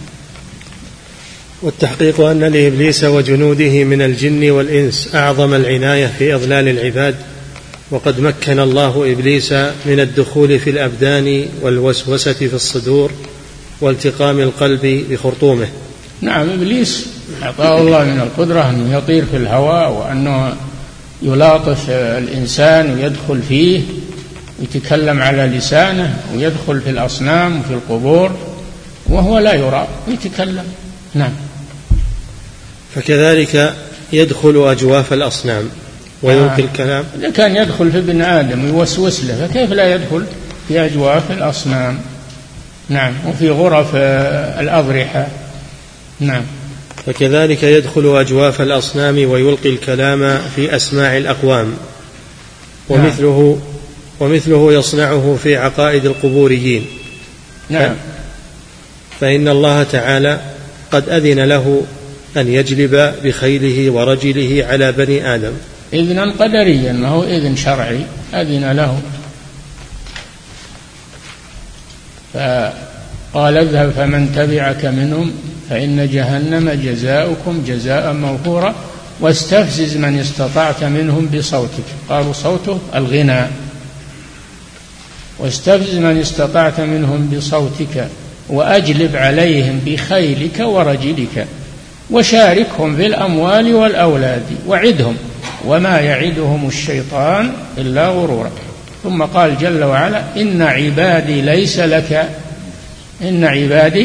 والتحقيق أن لإبليس وجنوده من الجن والإنس أعظم العناية في إضلال العباد، وقد مكن الله إبليس من الدخول في الأبدان والوسوسة في الصدور والتقام القلب بخرطومه. نعم، إبليس أعطاه الله من القدرة أنه يطير في الهواء، وأنه يلاطف الإنسان ويدخل فيه ويتكلم على لسانه، ويدخل في الأصنام وفي القبور وهو لا يرى ويتكلم. نعم. فكذلك يدخل أجواف الأصنام ويلقي آه. الكلام. إذا كان يدخل في ابن آدم ويوسوس له، فكيف لا يدخل في أجواف الأصنام؟ نعم. وفي غرف الأضرحة. نعم. فكذلك يدخل أجواف الأصنام ويلقي الكلام في أسماع الأقوام، ومثله ومثله يصنعه في عقائد القبوريين. نعم. فإن الله تعالى قد أذن له أن يجلب بخيله ورجله على بني آدم إذنا قدريا، ما هو إذن شرعي، أذن له. فقال اذهب فمن تبعك منهم فإن جهنم جزاؤكم جزاء موفورا واستفزز من استطعت منهم بصوتك. قالوا صوته الغناء. واستفزز من استطعت منهم بصوتك وأجلب عليهم بخيلك ورجلك وشاركهم في الأموال والأولاد وعدهم وما يعدهم الشيطان إلا غرورا. ثم قال جل وعلا إن عبادي ليس لك إن عبادي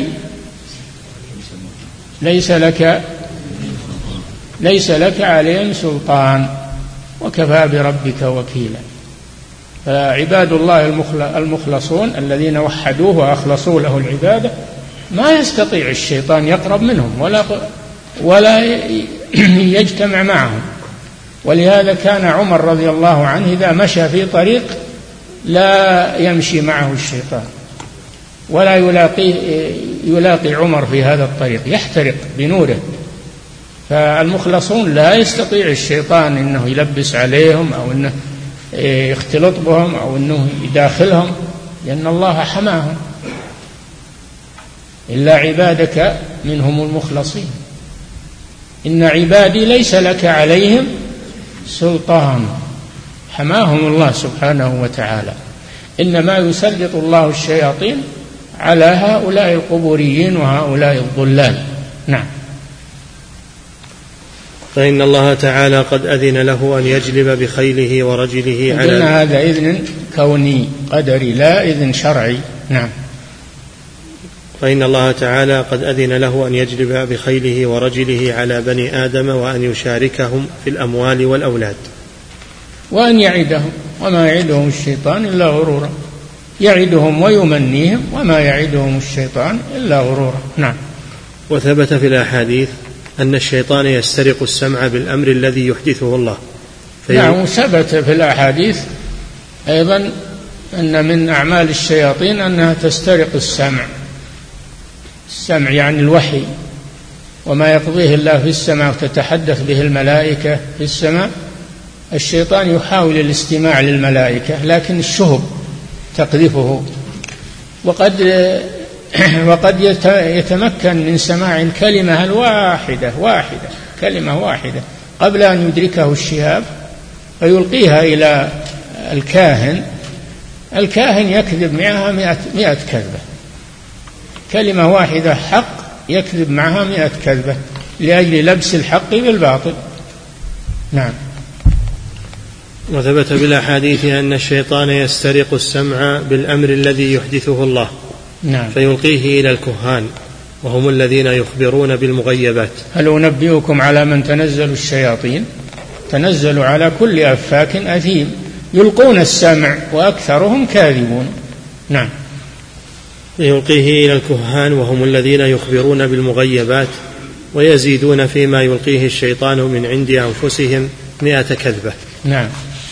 ليس لك ليس لك عليهم سلطان وكفى بربك وكيلا. فعباد الله المخلصون الذين وحدوه وأخلصوا له العبادة ما يستطيع الشيطان يقرب منهم ولا ولا يجتمع معهم. ولهذا كان عمر رضي الله عنه إذا مشى في طريق لا يمشي معه الشيطان ولا يلاقي يلاقي عمر في هذا الطريق، يحترق بنوره. فالمخلصون لا يستطيع الشيطان إنه يلبس عليهم أو إنه يختلط بهم أو إنه يداخلهم، لأن الله حماهم. إلا عبادك منهم المخلصين. إن عبادي ليس لك عليهم سلطان، حماهم الله سبحانه وتعالى. إنما يسلط الله الشياطين على هؤلاء القبوريين وهؤلاء الضلال. نعم. فإن الله تعالى قد أذن له أن يجلب بخيله ورجله على إذن هذا إذن كوني قدري لا إذن شرعي. نعم. فإن الله تعالى قد أذن له أن يجلب بخيله ورجله على بني آدم وأن يشاركهم في الأموال والأولاد وأن يعدهم وما يعدهم الشيطان إلا غرورا. يعدهم ويمنيهم وما يعدهم الشيطان إلا غرورا. نعم. وثبت في الأحاديث أن الشيطان يسترق السمع بالأمر الذي يحدثه الله. نعم. ثبت في الأحاديث أيضا أن من أعمال الشياطين أنها تسترق السمع. السمع يعني الوحي وما يقضيه الله في السماء وتتحدث به الملائكة في السماء. الشيطان يحاول الاستماع للملائكة لكن الشهب تقذفه، وقد وقد يتمكن من سماع الكلمة الواحدة واحدة كلمة واحدة قبل أن يدركه الشهاب فيلقيها إلى الكاهن. الكاهن يكذب معها مئة, مئة كذبة. كلمة واحدة حق يكذب معها مئة كذبة لأجل لبس الحق بالباطل. نعم. وثبت بالأحاديث أن الشيطان يسترق السمع بالأمر الذي يحدثه الله. نعم. فيلقيه إلى الكهان وهم الذين يخبرون بالمغيبات. هل أنبئكم على من تنزل الشياطين؟ تنزل على كل أفاك أثيم يلقون السمع وأكثرهم كاذبون. نعم. يلقيه إلى الكهان وهم الذين يخبرون بالمغيبات ويزيدون فيما يلقيه الشيطان من عند أنفسهم مئة كذبة. نعم.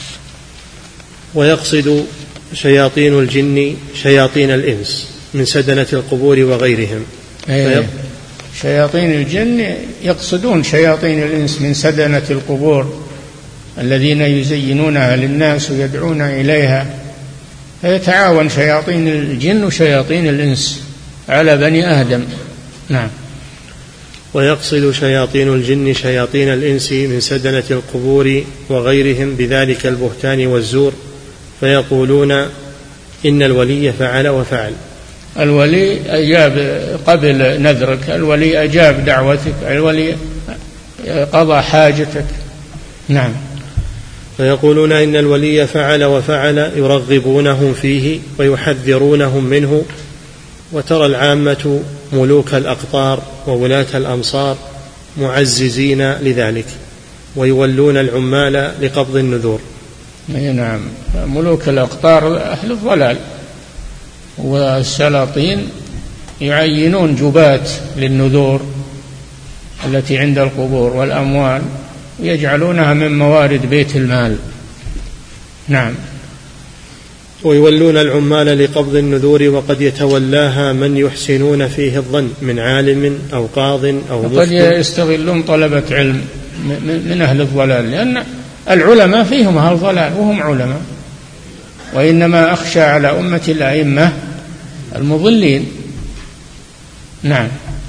ويقصد شياطين الجن شياطين الإنس من سدنة القبور وغيرهم. أيه. شياطين الجن يقصدون شياطين الإنس من سدنة القبور الذين يزينونها للناس ويدعون إليها، فيتعاون شياطين الجن وشياطين الإنس على بني آدم. نعم. ويقصد شياطين الجن شياطين الإنس من سدنة القبور وغيرهم بذلك البهتان والزور، فيقولون إن الولي فعل وفعل. الولي أجاب قبل نذرك، الولي أجاب دعوتك، الولي قضى حاجتك. نعم. فيقولون إن الولي فعل وفعل، يرغبونهم فيه ويحذرونهم منه. وترى العامة ملوك الأقطار وولاة الأمصار معززين لذلك، ويولون العمال لقبض النذور. نعم، ملوك الأقطار أهل الضلال، والسلاطين يعينون جبات للنذور التي عند القبور والأموال، يجعلونها من موارد بيت المال. نعم. ويولون العمال لقبض النذور، وقد يتولاها من يحسنون فيه الظن من عالم أو قاض أو مفتي. وقد يستغلون طلبة علم من أهل الضلال، لأن العلماء فيهم أهل الضلال وهم علماء، وإنما أخشى على أمة الأئمة المضلين. نعم.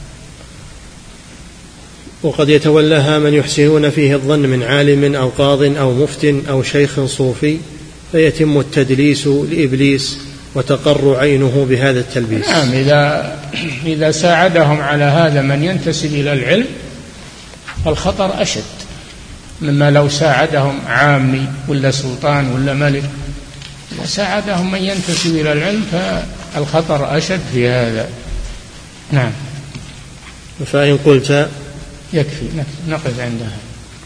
وقد يتولاها من يحسنون فيه الظن من عالم أو قاض أو مفت أو شيخ صوفي، فيتم التدليس لإبليس وتقر عينه بهذا التلبيس. نعم. إذا إذا ساعدهم على هذا من ينتسب إلى العلم فالخطر أشد مما لو ساعدهم عامي ولا سلطان ولا ملك. إذا ساعدهم من ينتسب إلى العلم فالخطر أشد في هذا. نعم. فإن قلت يكفي نقف عندها.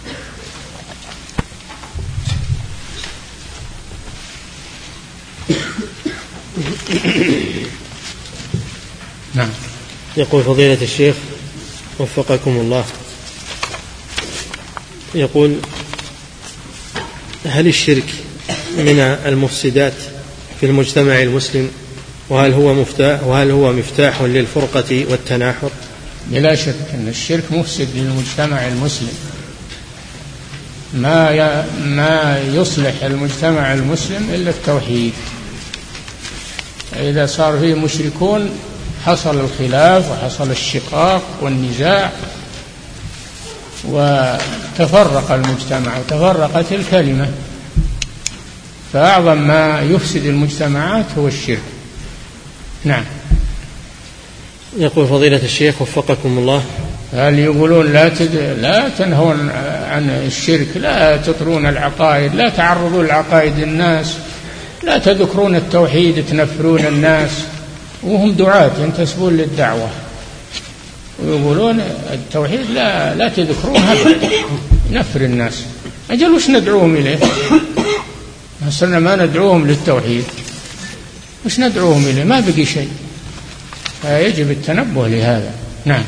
نعم. يقول فضيلة الشيخ وفقكم الله، يقول: هل الشرك من المفسدات في المجتمع المسلم؟ وهل هو مفتاح وهل هو مفتاح للفرقة والتناحر؟ بلا شك أن الشرك مفسد للمجتمع المسلم. ما ما يصلح المجتمع المسلم إلا التوحيد. إذا صار فيه مشركون حصل الخلاف وحصل الشقاق والنزاع، وتفرق المجتمع وتفرقت الكلمة. فأعظم ما يفسد المجتمعات هو الشرك. نعم. يقول فضيلة الشيخ وفقكم الله: هل يقولون لا تد... لا تنهون عن الشرك، لا تطرون العقائد، لا تعرضون العقائد الناس، لا تذكرون التوحيد تنفرون الناس، وهم دعاة ينتسبون للدعوة ويقولون التوحيد لا لا تذكروها، نفر الناس. أجل وش ندعوهم إليه؟ صرنا ما ندعوهم للتوحيد، وش ندعوهم إليه؟ ما بقي شيء. فيجب التنبه لهذا. نعم.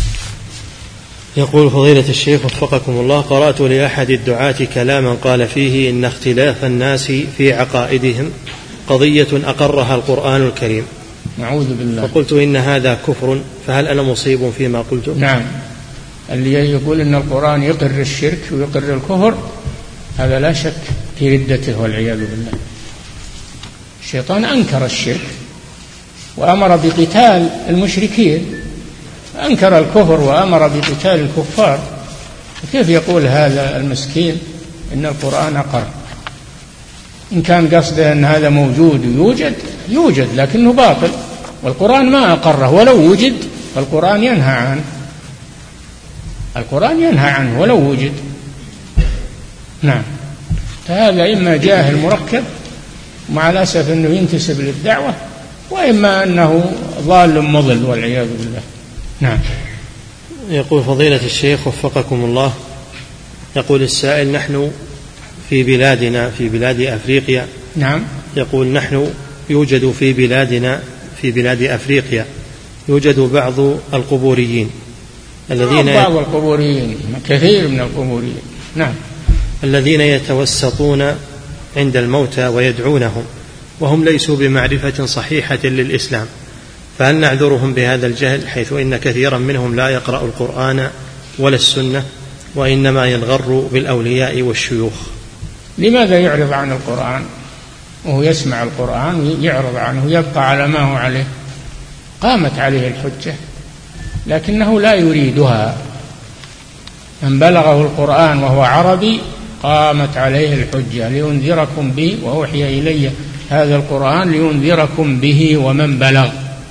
يقول فضيلة الشيخ وفقكم الله: قرأت لأحد الدعاة كلاما قال فيه إن اختلاف الناس في عقائدهم قضية أقرها القرآن الكريم. نعوذ بالله. فقلت إن هذا كفر، فهل أنا مصيب فيما قلته؟ نعم. اللي يقول إن القرآن يقر الشرك ويقر الكفر هذا لا شك في ردته والعياذ بالله. الشيطان أنكر الشرك وأمر بقتال المشركين، أنكر الكفر وأمر بقتال الكفار. كيف يقول هذا المسكين إن القرآن أقر؟ إن كان قصده أن هذا موجود ويوجد يوجد لكنه باطل، والقرآن ما أقره، ولو وجد فالقرآن ينهى عنه، القرآن ينهى عنه ولو وجد. نعم. فهذا إما جاهل مركب مع الأسف أنه ينتسب للدعوة، وإما أنه ضال مضل والعياذ بالله. نعم. يقول فضيلة الشيخ وفقكم الله، يقول السائل: نحن في بلادنا في بلاد أفريقيا. نعم. يقول: نحن يوجد في بلادنا في بلاد أفريقيا يوجد بعض القبوريين الذين بعض القبوريين كثير من القبوريين. نعم. الذين يتوسطون عند الموتى ويدعونهم، وهم ليسوا بمعرفة صحيحة للإسلام، فهل نعذرهم بهذا الجهل حيث إن كثيرا منهم لا يقرأ القرآن ولا السنة وإنما ينغر بالأولياء والشيوخ؟ لماذا يعرض عن القرآن وهو يسمع القرآن ويعرض عنه يبقى على ما هو عليه؟ قامت عليه الحجة لكنه لا يريدها. من بلغه القرآن وهو عربي قامت عليه الحجة لينذركم به وأوحي إلي هذا القرآن لينذركم به ومن بلغ.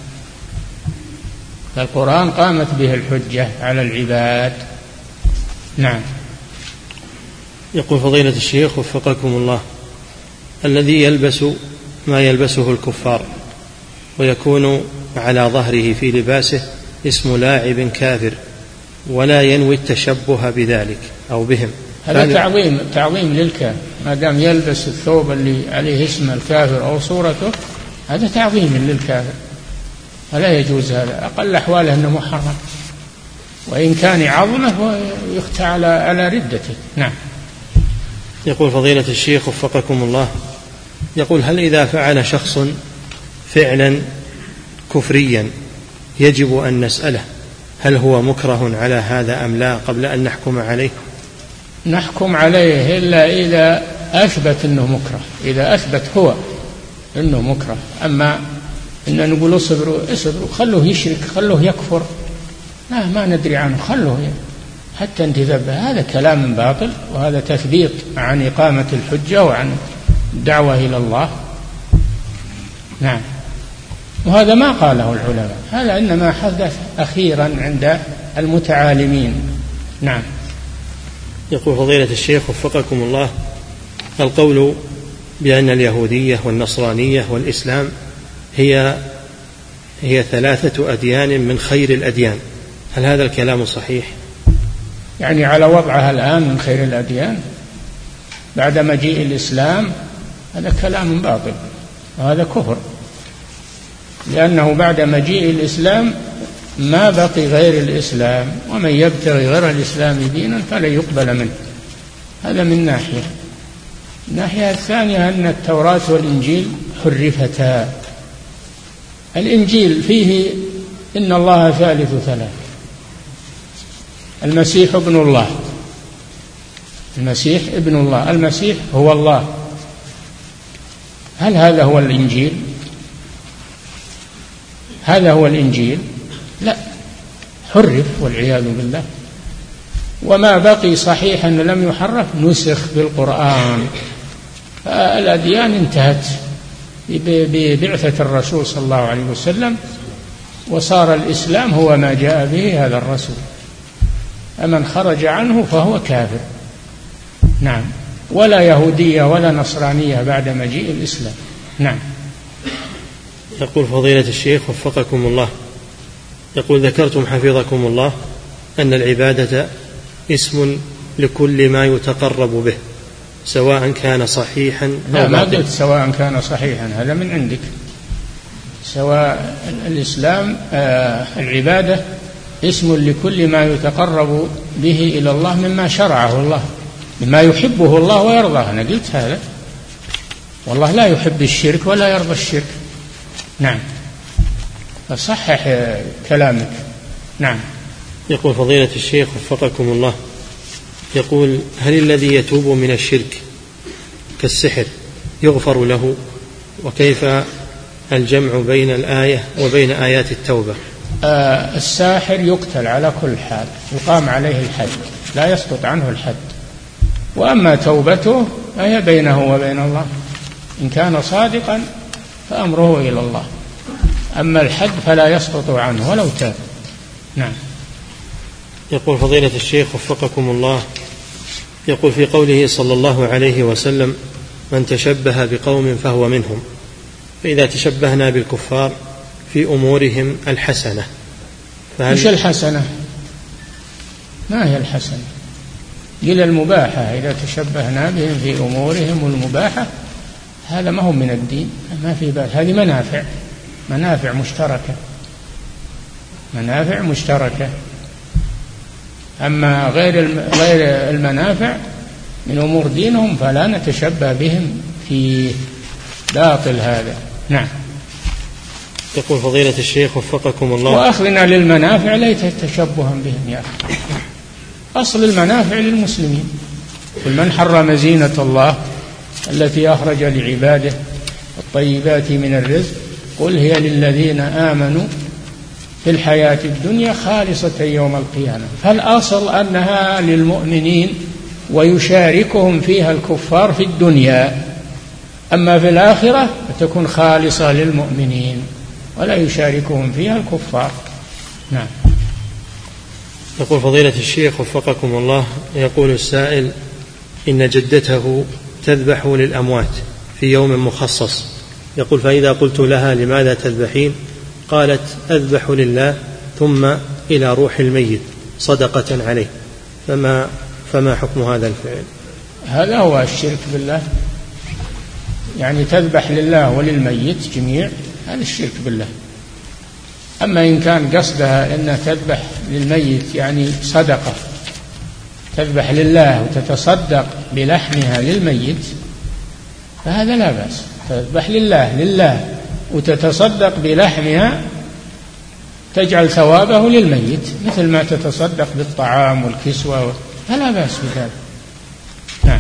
فالقرآن قامت به الحجة على العباد. نعم. يقول فضيلة الشيخ وفقكم الله: الذي يلبس ما يلبسه الكفار ويكون على ظهره في لباسه اسم لاعب كافر ولا ينوي التشبه بذلك أو بهم، هذا تعظيم تعظيم للكافر. ما دام يلبس الثوب اللي عليه اسم الكافر أو صورته هذا تعظيم للكافر، فلا يجوز هذا. أقل أحواله أنه محرم، وإن كان عظمه يختى على على ردته. نعم. يقول فضيلة الشيخ وفقكم الله: يقول هل إذا فعل شخص فعلا كفريا يجب أن نسأله هل هو مكره على هذا أم لا قبل أن نحكم عليه؟ نحكم عليه إلا إذا أثبت أنه مكره، إذا أثبت هو أنه مكره. أما إن نقول اصبروا اصبروا خلوه يشرك خلوه يكفر، لا ما ندري عنه خلوه حتى انتذب، هذا كلام باطل، وهذا تثبيط عن إقامة الحجة وعن الدعوة إلى الله. نعم. وهذا ما قاله العلماء، هذا إنما حدث أخيرا عند المتعالمين. نعم. يقول فضيلة الشيخ وفقكم الله: القول بأن اليهودية والنصرانية والإسلام هي هي ثلاثة أديان من خير الأديان، هل هذا الكلام صحيح؟ يعني على وضعها الآن من خير الأديان بعد مجيء الإسلام، هذا كلام باطل وهذا كفر، لأنه بعد مجيء الإسلام ما بقي غير الإسلام، ومن يبتغي غير الإسلام دينا فلن يقبل منه. هذا من ناحية. الناحية الثانية أن التوراة والإنجيل حرفتا. الإنجيل فيه إن الله ثالث ثلاث، المسيح ابن الله، المسيح ابن الله، المسيح هو الله. هل هذا هو الإنجيل؟ هذا هو الإنجيل؟ لا، حرف والعياذ بالله. وما بقي صحيحا لم يحرف نسخ بالقرآن. فالأديان انتهت ببعثة الرسول صلى الله عليه وسلم، وصار الإسلام هو ما جاء به هذا الرسول، أمن خرج عنه فهو كافر. نعم. ولا يهودية ولا نصرانية بعد مجيء الإسلام. نعم. يقول فضيلة الشيخ وفقكم الله: يقول ذكرتم حفظكم الله أن العبادة اسم لكل ما يتقرب به سواء كان صحيحا أو لا، ما قلت سواء كان صحيحا، هذا من عندك. سواء الإسلام آه العبادة اسم لكل ما يتقرب به إلى الله مما شرعه الله، مما يحبه الله ويرضاه. أنا قلت هذا، والله لا يحب الشرك ولا يرضى الشرك. نعم. فصحح كلامك. نعم. يقول فضيلة الشيخ وفقكم الله: يقول هل الذي يتوب من الشرك كالسحر يغفر له؟ وكيف الجمع بين الآية وبين آيات التوبة؟ آه الساحر يقتل على كل حال، يقام عليه الحد، لا يسقط عنه الحد. وأما توبته فهي بينه وبين الله، إن كان صادقا فأمره إلى الله، أما الحد فلا يسقط عنه ولو تاب. نعم. يقول فضيلة الشيخ وفقكم الله: يقول في قوله صلى الله عليه وسلم: من تشبه بقوم فهو منهم، فإذا تشبهنا بالكفار في أمورهم الحسنة فهل مش الحسنة؟ ما هي الحسنة؟ إلى المباحة. إذا تشبهنا بهم في أمورهم المباحة هذا ما هو من الدين، ما في بأس، هذه منافع منافع مشتركة منافع مشتركة أما غير غير المنافع من أمور دينهم فلا نتشبه بهم في باطل هذا. نعم. يقول فضيلة الشيخ وفقكم الله: وأخذنا للمنافع ليس تشبها بهم يا أخي، أصل المنافع للمسلمين. قل من حرم زينة الله التي أخرج لعباده الطيبات من الرزق قل هي للذين آمنوا في الحياة الدنيا خالصة يوم القيامة. فالأصل أنها للمؤمنين ويشاركهم فيها الكفار في الدنيا، أما في الآخرة فتكون خالصة للمؤمنين ولا يشاركهم فيها الكفار. نعم. يقول فضيلة الشيخ وفقكم الله: يقول السائل إن جدته تذبح للأموات في يوم مخصص، يقول فإذا قلت لها لماذا تذبحين قالت أذبح لله ثم إلى روح الميت صدقة عليه، فما, فما حكم هذا الفعل؟ هذا هو الشرك بالله، يعني تذبح لله وللميت جميع، هذا الشرك بالله. أما إن كان قصدها أن تذبح للميت يعني صدقة، تذبح لله وتتصدق بلحمها للميت، فهذا لا بأس. تذبح لله لله وتتصدق بلحمها تجعل ثوابه للميت مثل ما تتصدق بالطعام والكسوة، فلا بأس بذلك. نعم.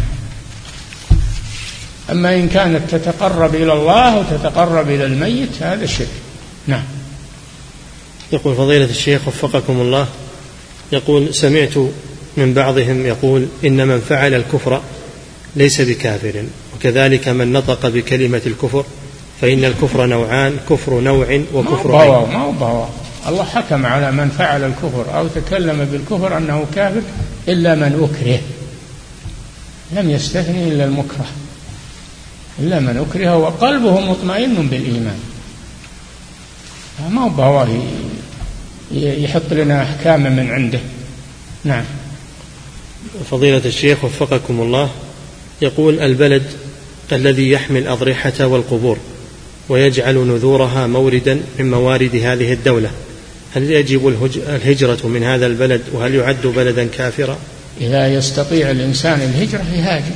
أما إن كانت تتقرب إلى الله وتتقرب إلى الميت هذا الشرك. نعم. يقول فضيلة الشيخ وفقكم الله: يقول سمعت من بعضهم يقول إن من فعل الكفر ليس بكافر، وكذلك من نطق بكلمة الكفر، فإن الكفر نوعان: كفر نوع وكفر عين. ما هو بوا. الله حكم على من فعل الكفر أو تكلم بالكفر أنه كافر إلا من أكره، لم يستثني إلا المكره، إلا من أكره وقلبه مطمئن بالإيمان. ما هو بوا يحط لنا أحكاما من عنده. نعم. فضيلة الشيخ وفقكم الله: يقول البلد الذي يحمي الأضرحة والقبور ويجعل نذورها موردا من موارد هذه الدولة، هل يجب الهجرة من هذا البلد، وهل يعد بلدا كافرا؟ إذا يستطيع الإنسان الهجرة يهاجر،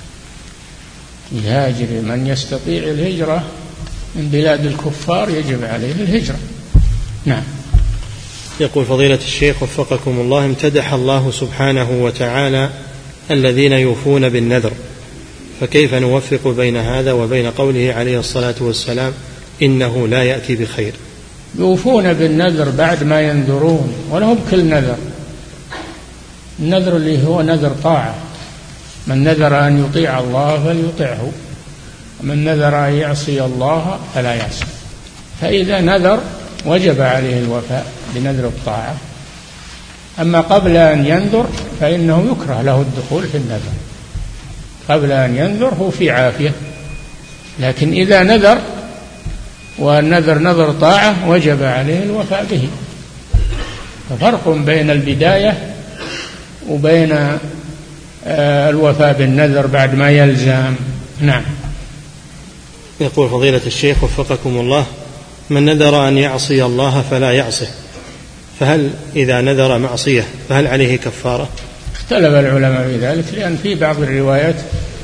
يهاجر. من يستطيع الهجرة من بلاد الكفار يجب عليه الهجرة. نعم. يقول فضيلة الشيخ وفقكم الله: امتدح الله سبحانه وتعالى الذين يوفون بالنذر، فكيف نوفق بين هذا وبين قوله عليه الصلاة والسلام إنه لا يأتي بخير؟ يوفون بالنذر بعد ما ينذرون، وله بكل نذر. النذر اللي هو نذر طاعة، من نذر أن يطيع الله فليطيعه، ومن نذر أن يعصي الله فلا يعصي. فإذا نذر وجب عليه الوفاء بنذر الطاعة. أما قبل أن ينذر فإنه يكره له الدخول في النذر، قبل أن ينذر هو في عافية، لكن إذا نذر والنذر نذر طاعة وجب عليه الوفاء به. ففرق بين البداية وبين الوفاء بالنذر بعد ما يلزم. نعم. يقول فضيلة الشيخ وفقكم الله: من نذر أن يعصي الله فلا يعصه، فهل إذا نذر معصية فهل عليه كفارة؟ اختلف العلماء في ذلك، لأن في بعض الروايات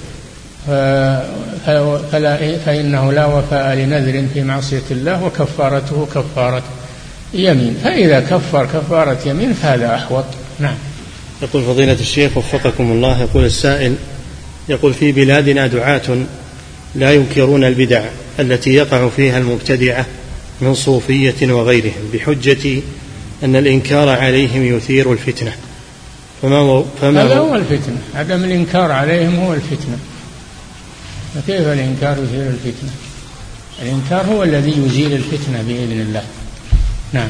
فلا فإنه لا وفاء لنذر في معصية الله وكفارته كفارة يمين، فإذا كفر كفارة يمين فهذا أحوط. نعم. يقول فضيلة الشيخ وفقكم الله: يقول السائل يقول في بلادنا دعاة لا ينكرون البدع التي يقع فيها المبتدعة من صوفية وغيرهم بحجة أن الإنكار عليهم يثير الفتنة، فما فما هذا هو الفتنة، عدم الإنكار عليهم هو الفتنة. فكيف الإنكار يثير الفتنة؟ الإنكار هو الذي يزيل الفتنة بإذن الله. نعم.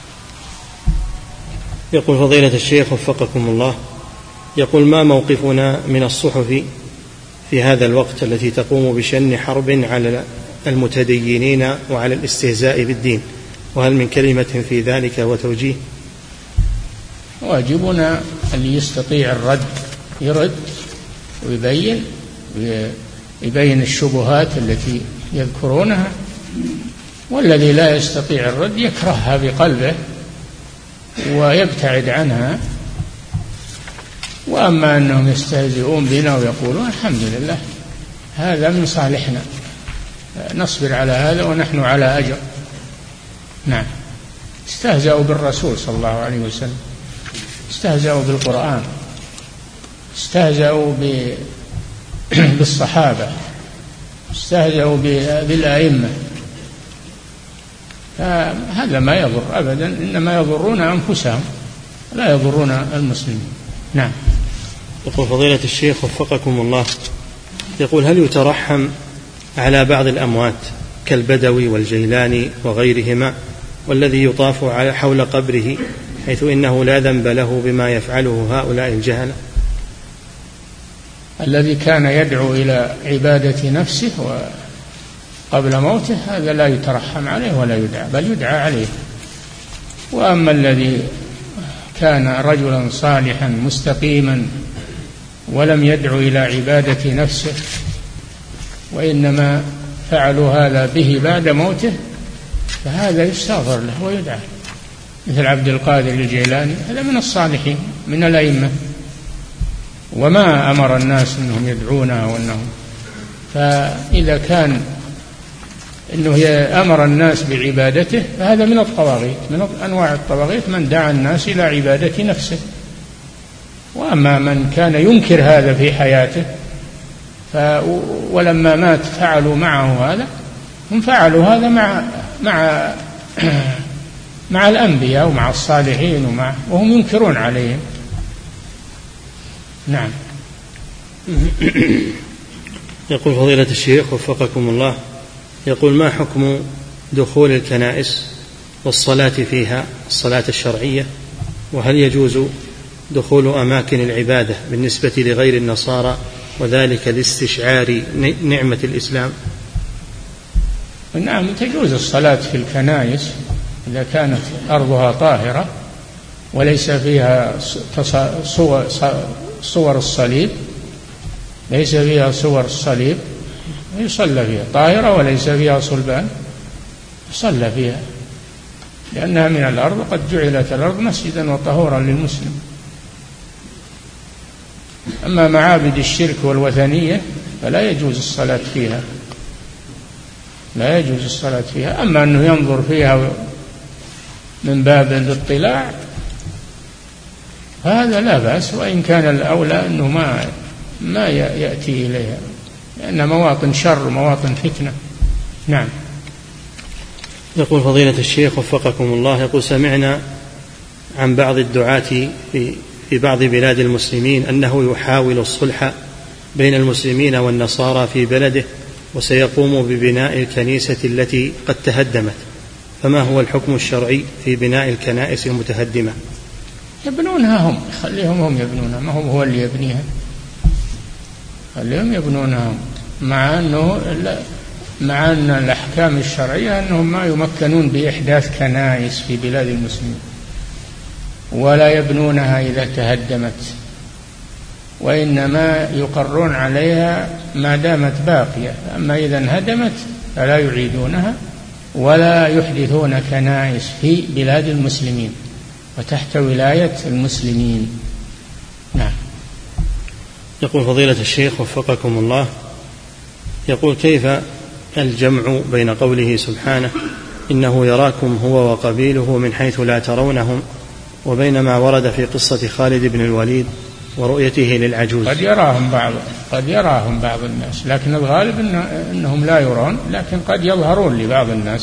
يقول فضيلة الشيخ وفقكم الله: يقول ما موقفنا من الصحف في هذا الوقت التي تقوم بشن حرب على المتدينين وعلى الاستهزاء بالدين، وهل من كلمة في ذلك وتوجيه؟ واجبنا اللي يستطيع الرد يرد ويبين ويبين الشبهات التي يذكرونها، والذي لا يستطيع الرد يكرهها بقلبه ويبتعد عنها. وأما أنهم يستهزئون بنا ويقولون الحمد لله هذا من صالحنا، نصبر على هذا ونحن على أجر. نعم. استهزأوا بالرسول صلى الله عليه وسلم، استهزأوا بالقرآن، استهزأوا بالصحابة، استهزأوا بالأئمة. فهذا ما يضر أبدا، إنما يضرون أنفسهم لا يضرون المسلمين. نعم. يقول فضيلة الشيخ وفقكم الله، يقول هل يترحم على بعض الأموات كالبدوي والجيلاني وغيرهما والذي يطاف حول قبره حيث إنه لا ذنب له بما يفعله هؤلاء الجهلة؟ الذي كان يدعو إلى عبادة نفسه قبل موته هذا لا يترحم عليه ولا يدعى، بل يدعى عليه. وأما الذي كان رجلا صالحا مستقيما ولم يدعو إلى عبادة نفسه وإنما فعلوا هذا به بعد موته فهذا يستغفر له ويدعى، مثل عبد القادر الجيلاني، هذا من الصالحين من الأئمة وما أمر الناس أنهم يدعونه وأنهم، فإذا كان أنه أمر الناس بعبادته فهذا من الطواغيت، من أنواع الطواغيت من دعا الناس إلى عبادة نفسه. وأما من كان ينكر هذا في حياته ولما مات فعلوا معه هذا، هم فعلوا هذا مع مع مع الأنبياء ومع الصالحين ومع وهم ينكرون عليهم. نعم. يقول فضيلة الشيخ وفقكم الله، يقول ما حكم دخول الكنائس والصلاة فيها الصلاة الشرعية، وهل يجوز دخول أماكن العبادة بالنسبة لغير النصارى وذلك لاستشعار نعمة الإسلام؟ نعم، تجوز الصلاة في الكنائس إذا كانت أرضها طاهرة وليس فيها صور, صور الصليب، ليس فيها صور الصليب يصلى فيها، طاهرة وليس فيها صلبان يصلى فيها، لأنها من الأرض، قد جعلت الأرض مسجدا وطهورا للمسلم. أما معابد الشرك والوثنية فلا يجوز الصلاة فيها، لا يجوز الصلاة فيها. أما أنه ينظر فيها من باب الاطلاع هذا لا بأس، وإن كان الأولى أنه ما ما يأتي إليها، لأن مواطن شر ومواطن فتنة. نعم. يقول فضيلة الشيخ وفقكم الله، يقول سمعنا عن بعض الدعاة في في بعض بلاد المسلمين أنه يحاول الصلح بين المسلمين والنصارى في بلده وسيقوم ببناء الكنيسة التي قد تهدمت، فما هو الحكم الشرعي في بناء الكنائس المتهدمة؟ يبنونها هم، خليهم هم يبنونها، ما هو هو اللي يبنيها، خليهم يبنونها هم، مع أنه مع أن الأحكام الشرعية أنهم ما يمكنون بإحداث كنائس في بلاد المسلمين ولا يبنونها إذا تهدمت، وإنما يقرون عليها ما دامت باقية، أما إذا انهدمت فلا يعيدونها ولا يحدثون كنائس في بلاد المسلمين وتحت ولاية المسلمين. نعم. يقول فضيلة الشيخ وفقكم الله، يقول كيف الجمع بين قوله سبحانه إنه يراكم هو وقبيله من حيث لا ترونهم وبين ما ورد في قصة خالد بن الوليد ورؤيته للعجوز؟ قد يراهم بعض قد يراهم بعض الناس، لكن الغالب إن إنهم لا يرون، لكن قد يظهرون لبعض الناس.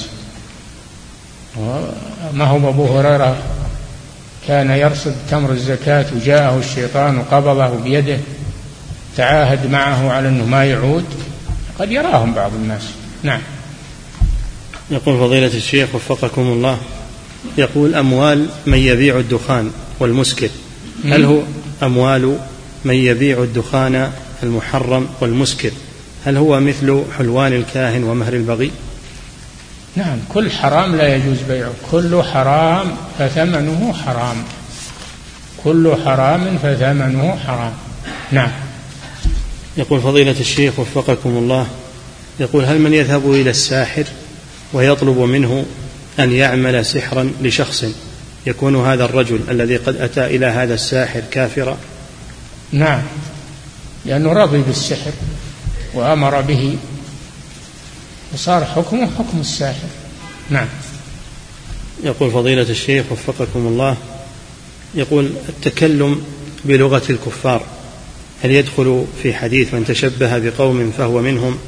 ما هو أبو هريرة كان يرصد تمر الزكاة وجاءه الشيطان وقبضه بيده، تعاهد معه على أنه ما يعود، قد يراهم بعض الناس. نعم. يقول فضيلة الشيخ وفقكم الله، يقول أموال من يبيع الدخان والمسكر، هل هو أموال من يبيع الدخان المحرم والمسكر هل هو مثل حلوان الكاهن ومهر البغي؟ نعم، كل حرام لا يجوز بيعه، كل حرام فثمنه حرام، كل حرام فثمنه حرام. نعم. يقول فضيلة الشيخ وفقكم الله، يقول هل من يذهب إلى الساحر ويطلب منه أن يعمل سحرا لشخص يكون هذا الرجل الذي قد أتى إلى هذا الساحر كافرا؟ نعم، لأنه رضي بالسحر وأمر به وصار حكمه حكم الساحر. نعم. يقول فضيلة الشيخ وفقكم الله، يقول التكلم بلغة الكفار هل يدخل في حديث من تشبه بقوم فهو منهم؟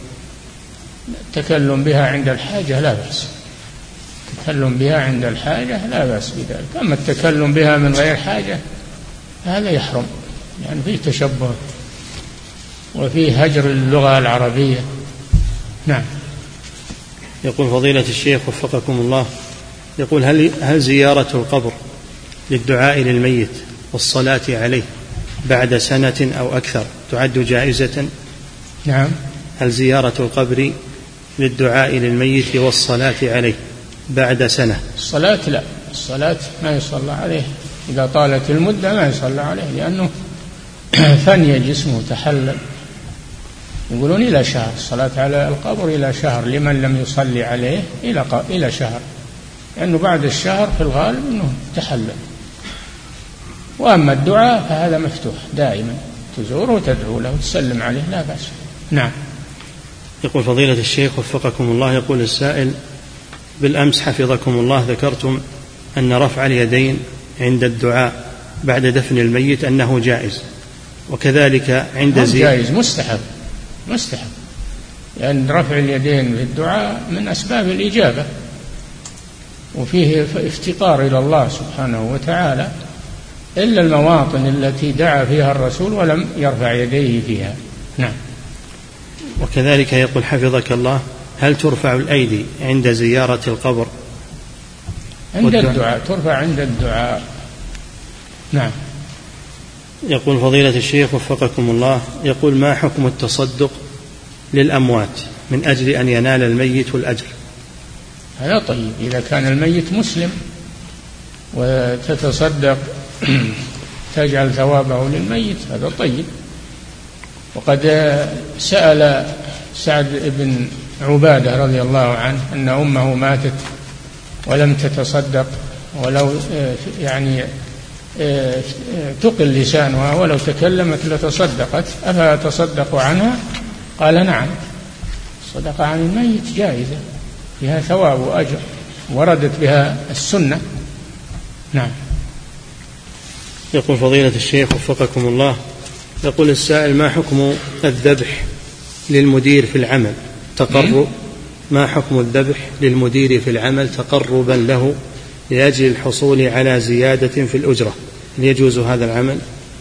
التكلم بها عند الحاجة لا بأس، التكلم بها عند الحاجة لا بأس بذلك. أما التكلم بها من غير حاجة هذا يحرم، يعني فيه تشبه وفيه هجر اللغة العربية. نعم. يقول فضيلة الشيخ وفقكم الله، يقول هل, هل زيارة القبر للدعاء للميت والصلاة عليه بعد سنة أو أكثر تعد جائزة؟ نعم. هل زيارة القبر للدعاء للميت والصلاة عليه بعد سنة؟ الصلاة لا، الصلاة ما يصلى عليه إذا طالت المدة، ما يصلى عليه لأنه فني جسمه تحلل. يقولون إلى شهر، الصلاة على القبر إلى شهر لمن لم يصلي عليه إلى إلى شهر، لأنه بعد الشهر في الغالب أنه تحلل. وأما الدعاء فهذا مفتوح دائما، تزوره وتدعو له وتسلم عليه لا بأس. نعم. يقول فضيلة الشيخ وفقكم الله، يقول السائل بالأمس حفظكم الله ذكرتم أن رفع اليدين عند الدعاء بعد دفن الميت أنه جائز، وكذلك عند زي جائز مستحب مستحب لأن رفع اليدين في الدعاء من أسباب الإجابة، وفيه افتقار إلى الله سبحانه وتعالى، إلا المواطن التي دعا فيها الرسول ولم يرفع يديه فيها. نعم. وكذلك يقول حفظك الله هل ترفع الأيدي عند زيارة القبر؟ عند الدعاء ترفع عند الدعاء. نعم. يقول فضيلة الشيخ وفقكم الله، يقول ما حكم التصدق للأموات من أجل أن ينال الميت الأجر؟ هذا طيب إذا كان الميت مسلم وتتصدق تجعل ثوابه للميت، هذا طيب. وقد سأل سعد بن عبادة رضي الله عنه أن أمه ماتت ولم تتصدق، ولو يعني تقل لسانها ولو تكلمت لتصدقت، أفتصدق عنها؟ قال نعم، الصدقة عن الميت جائزة فيها ثواب وأجر وردت بها السنة. نعم. يقول فضيلة الشيخ وفقكم الله، يقول السائل ما حكم الذبح للمدير في العمل تقرب ما حكم الذبح للمدير في العمل تقربا له لأجل الحصول على زيادة في الأجرة، هل يجوز هذا العمل؟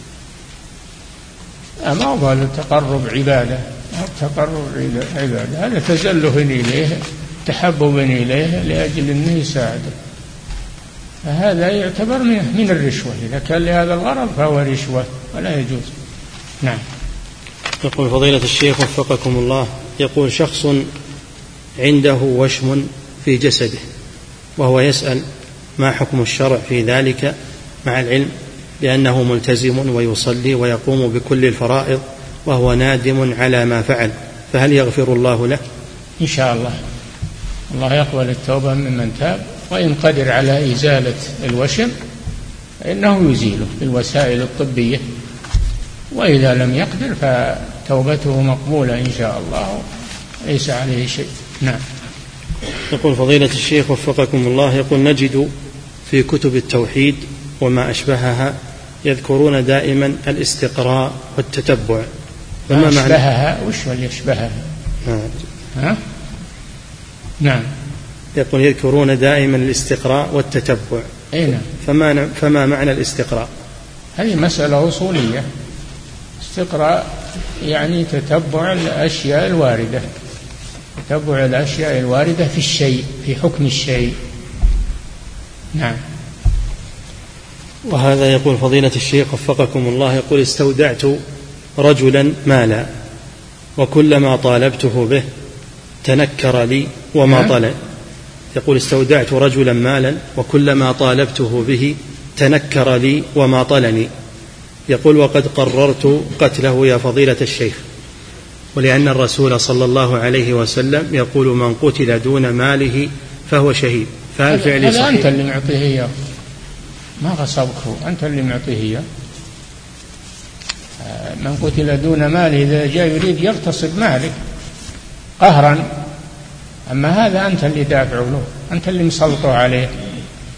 ما هو التقرب عبادة، التقرب عبادة هذا تزله إليه تحبب إليه لأجل أنه يساعده، فهذا يعتبر من الرشوة، إذا كان لهذا الغرض فهو رشوة ولا يجوز. نعم. يقول فضيلة الشيخ وفقكم الله، يقول شخص عنده وشم في جسده وهو يسأل ما حكم الشرع في ذلك، مع العلم بأنه ملتزم ويصلي ويقوم بكل الفرائض وهو نادم على ما فعل، فهل يغفر الله له؟ إن شاء الله، الله يقبل التوبة ممن تاب، وإن قدر على إزالة الوشم فإنه يزيله بالوسائل الطبية، وإذا لم يقدر فتوبته مقبولة إن شاء الله ليس عليه شيء. نعم. يقول فضيلة الشيخ وفقكم الله، يقول نجد في كتب التوحيد وما أشبهها يذكرون دائما الاستقراء والتتبع، ما أشبهها وش اللي يشبهها؟ ها؟ نعم. يقول يذكرون دائما الاستقراء والتتبع. أي نعم. فما, فما معنى الاستقراء؟ هذه مسألة أصولية. استقراء يعني تتبع الأشياء الواردة، تتبع الأشياء الواردة في الشيء، في حكم الشيء. نعم. وهذا يقول فضيلة الشيخ وفقكم الله، يقول استودعت رجلا مالا وكلما طالبته به تنكر لي وما طلب. يقول استودعت رجلا مالا وكلما طالبته به تنكر لي وما طلني. يقول وقد قررت قتله يا فضيلة الشيخ، ولأن الرسول صلى الله عليه وسلم يقول من قتل دون ماله فهو شهيد، فهل فعلي صحيح؟ هذا أنت اللي معطيه إياه، ما غصبك، أنت اللي معطيه إياه. من قتل دون ماله إذا جاء يريد يغتصب مالك قهرا، أما هذا أنت اللي دافع له، أنت اللي مسلطه عليه،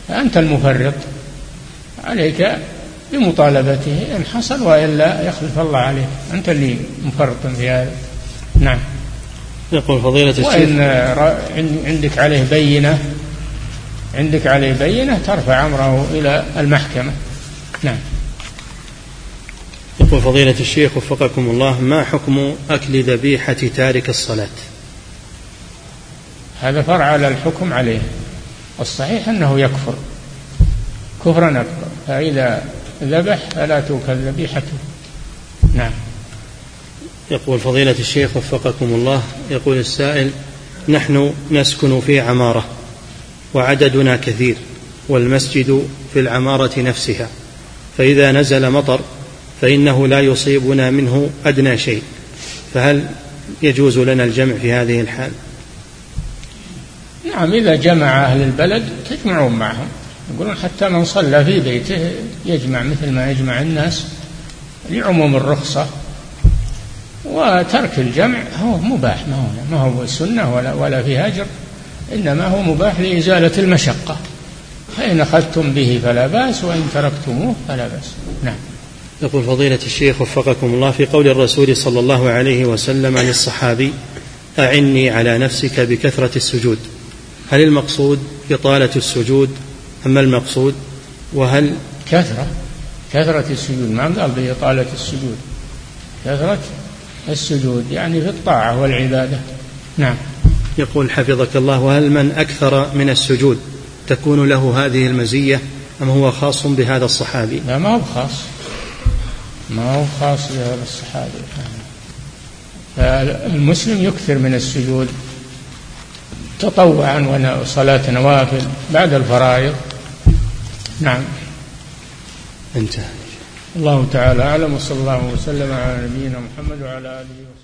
أنت المفرط، عليك بمطالبته إن حصل، وإلا يخلف الله عليك، أنت اللي مفرط في هذا. نعم. يقول فضيلة الشيخ وإن عندك عليه بينة عندك عليه بينة ترفع أمره إلى المحكمة. نعم. يقول فضيلة الشيخ وفقكم الله: ما حكم أكل ذبيحة تارك الصلاة؟ هذا فرع على الحكم عليه، الصحيح أنه يكفر كفرا أكبر، فإذا ذبح فلا توكل ذبيحته. نعم. يقول فضيلة الشيخ وفقكم الله، يقول السائل: نحن نسكن في عمارة وعددنا كثير والمسجد في العمارة نفسها، فإذا نزل مطر فإنه لا يصيبنا منه أدنى شيء، فهل يجوز لنا الجمع في هذه الحال؟ نعم، إذا جمع أهل البلد تجمعون معهم، يقولون حتى من صلى في بيته يجمع مثل ما يجمع الناس لعموم الرخصة، وترك الجمع هو مباح، ما هو ما هو سنة ولا ولا في هجر، إنما هو مباح لإزالة المشقة، فإن أخذتم به فلا بأس، وإن تركتموه فلا بأس. نعم. يقول فضيلة الشيخ وفقكم الله: في قول الرسول صلى الله عليه وسلم عن الصحابي: أعني على نفسك بكثرة السجود، هل المقصود إطالة السجود أم المقصود؟ وهل كثرة كثرة السجود، ما قال بإطالة السجود، كثرة السجود يعني في الطاعة والعبادة. نعم. يقول حفظك الله: وهل من أكثر من السجود تكون له هذه المزية أم هو خاص بهذا الصحابي؟ لا، ما هو خاص ما هو خاص بهذا الصحابي. فالمسلم يكثر من السجود تطوعا وصلاة نوافل بعد الفرائض. نعم. انتهى. الله تعالى أعلم، وصلى الله وسلم على نبينا محمد وعلى آله وصحبه.